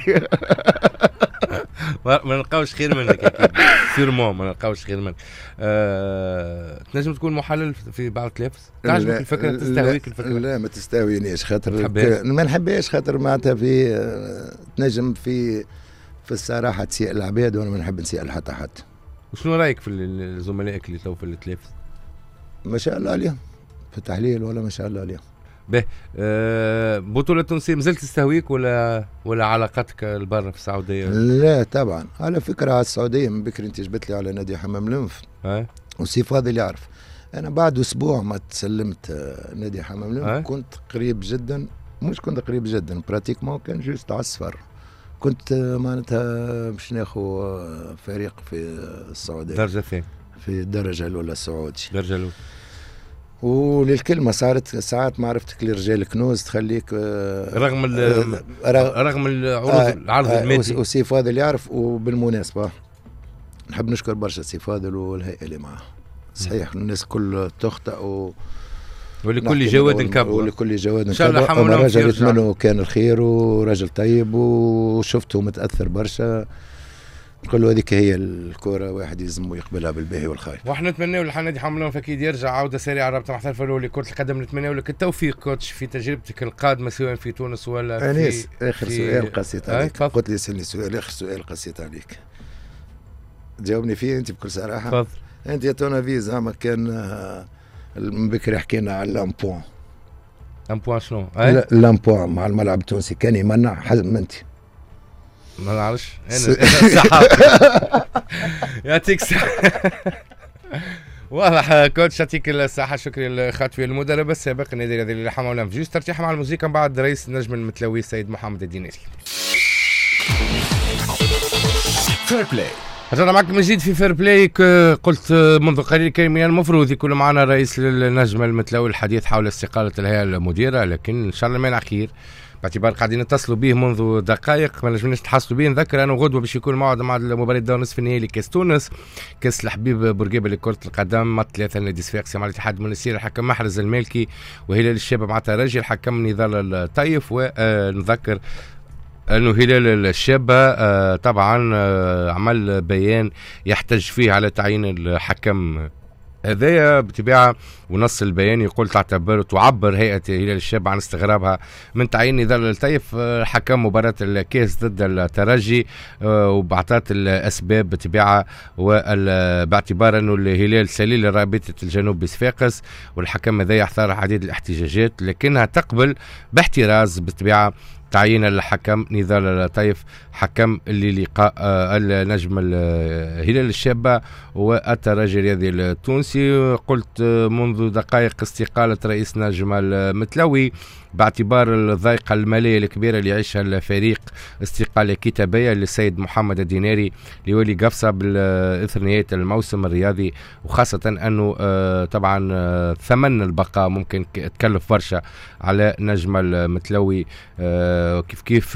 ما نلقاوش خير منك اكيد سيرمون ما نلقاوش خير منك. أه... تنجم تكون محلل في بعض التلفز؟ تعجبك الفكره؟ تستهويك الفكره؟ لا ما تستهوينيش خاطر ك... ما نحبهاش خاطر معناتها في تنجم في في الصراحه تسيء العباد وانا ما نحب نسيء حتى حد. وشنو رايك في زملائك اللي تو في التلفز؟ ما شاء الله عليهم في التحليل ولا ما شاء الله عليهم. به أه بطولة تونسية مازلت تستهويك ولا ولا علاقتك لبرا في السعودية؟ لا طبعا على فكرة على السعودية من بكري انت جبت لي على نادي حمام الانف أه؟ وسي فاضل يعرف انا بعد اسبوع ما تسلمت نادي حمام الانف أه؟ كنت قريب جدا مش كنت قريب جدا براتيكمون كان جوست على الصفر كنت معناتها باش ناخذ فريق في السعودية درجة فين؟ في الدرجة الأولى السعودي درجة الأولى. وللكلمة صارت ساعات معرفتك لرجال كنوز تخليك رغم ال رغم العروض العرض المادي. وسي فاضل يعرف وبالمناسبة نحب نشكر برشا سي فاضل والهيئة اللي معاه. صحيح الناس كل تخطئ و ولكل جواد كبوة ولكل جواد ان شاء الله حملهم رجل يتمنى كان الخير ورجل طيب وشفته متأثر برشا. نقول له هذيك هي الكرة واحد يلزم يقبلها بالباهي والخايب. واحنا نتمناو للنادي حملهم اكيد يرجع عودة سريعة رابطة محترفة الأولى لكرة القدم. نتمناو لك التوفيق كوتش في تجربتك القادمة سواء في تونس ولا في أنيس. آخر في سؤال قصيت عليك قلت لي سألني سؤال آخر سؤال قصيت عليك تجاوبني فيه أنت بكل صراحة. تفضل. أنت يا تونافي زعما كان من بكري حكينا على لامبوان. لامبوان شنو؟ لا لامبوان مع الملعب التونسي كان يمنع حزم أنت ما نعرفش انا صحافي. يعطيك الصحة. واضح كوتش يعطيك الصحة. شكرا لخاطفي المدرب السابق النادي الرياضي للحمى والانف. جوست ترتيح مع الموسيقى من بعد رئيس النجم المتلوي السيد محمد الديناري. فير بلاي. رجعنا معكم من جديد في فير بلاي. قلت منذ قليل كلمة المفروض يكون معنا رئيس النجم المتلوي الحديث حول استقالة الهيئة المديرة لكن ان شاء الله ما خير باعتبار قاعدين نتصلوا به منذ دقائق ما نجمناش نتحصلوا به. نذكر انا وغدوه باش يكون موعد مع المباراه دور نصف النهائي لكاس تونس كاس الحبيب بورقيبه لكره القدم مات ثلاثه نادي صفاقسي مع الاتحاد المنستير الحكم محرز المالكي وهلال الشابه مع ترجي الحكم نضال الطيف. ونذكر انه هلال الشابه آه طبعا آه عمل بيان يحتج فيه على تعيين الحكم هذايا بطبيعة. ونص البيان يقول تعتبر تعبر هيئة هلال الشاب عن استغرابها من تعيين نضال الطيف حكم مباراة الكاس ضد الترجي وبعطات الأسباب بطبيعة وباعتبار أنه الهلال سليل رابطة الجنوب بصفاقس والحكم هذايا احتار عديد الاحتجاجات لكنها تقبل باحتراز بطبيعة تعيين الحكم نضال لطيف حكم اللي لقاء النجم الهلال الشابة والترجي الرياضي التونسي. قلت منذ دقائق استقالة رئيس نجم المتلوي باعتبار الضيقة المالية الكبيرة اللي يعيشها الفريق، استقالة كتابية للسيد محمد الديناري لولي قفصة بإثر نهاية الموسم الرياضي، وخاصة أنه طبعا ثمن البقاء ممكن تكلف برشا على نجم المتلوي. كيف كيف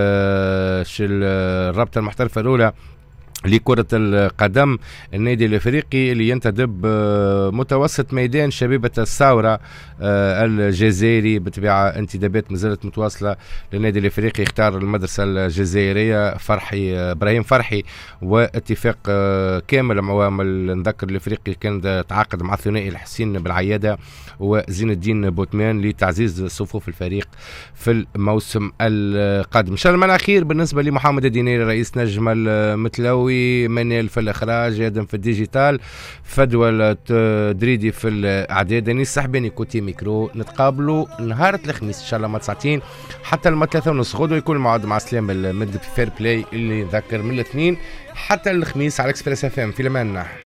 الرابطة المحترفة الأولى لكرة القدم النادي الافريقي اللي ينتدب متوسط ميدان شبيبة الثورة الجزائري، بطبيعة انتدابات مازالت متواصلة للنادي الافريقي. اختار المدرسة الجزائرية فرحي ابراهيم فرحي واتفاق كامل معامل. نذكر الافريقي كان تعاقد مع الثنائي الحسين بالعيادة وزين الدين بوتمان لتعزيز صفوف الفريق في الموسم القادم. ان شاء الله المعنى الاخير بالنسبة لمحمد الديناري رئيس نجم المتلوي، منال في الاخراج، ادم في الديجيتال، فدوى التدريدي في الاعداد، انيس سحباني كوتي ميكرو. نتقابلوا نهار الخميس ان شاء الله ما ساعتين حتى الما ثلاثة ونص غدوه يكون الموعد مع سلام المد في فير بلاي اللي نذكر من الاثنين حتى الخميس على اكسبريس اف ام. في الامان.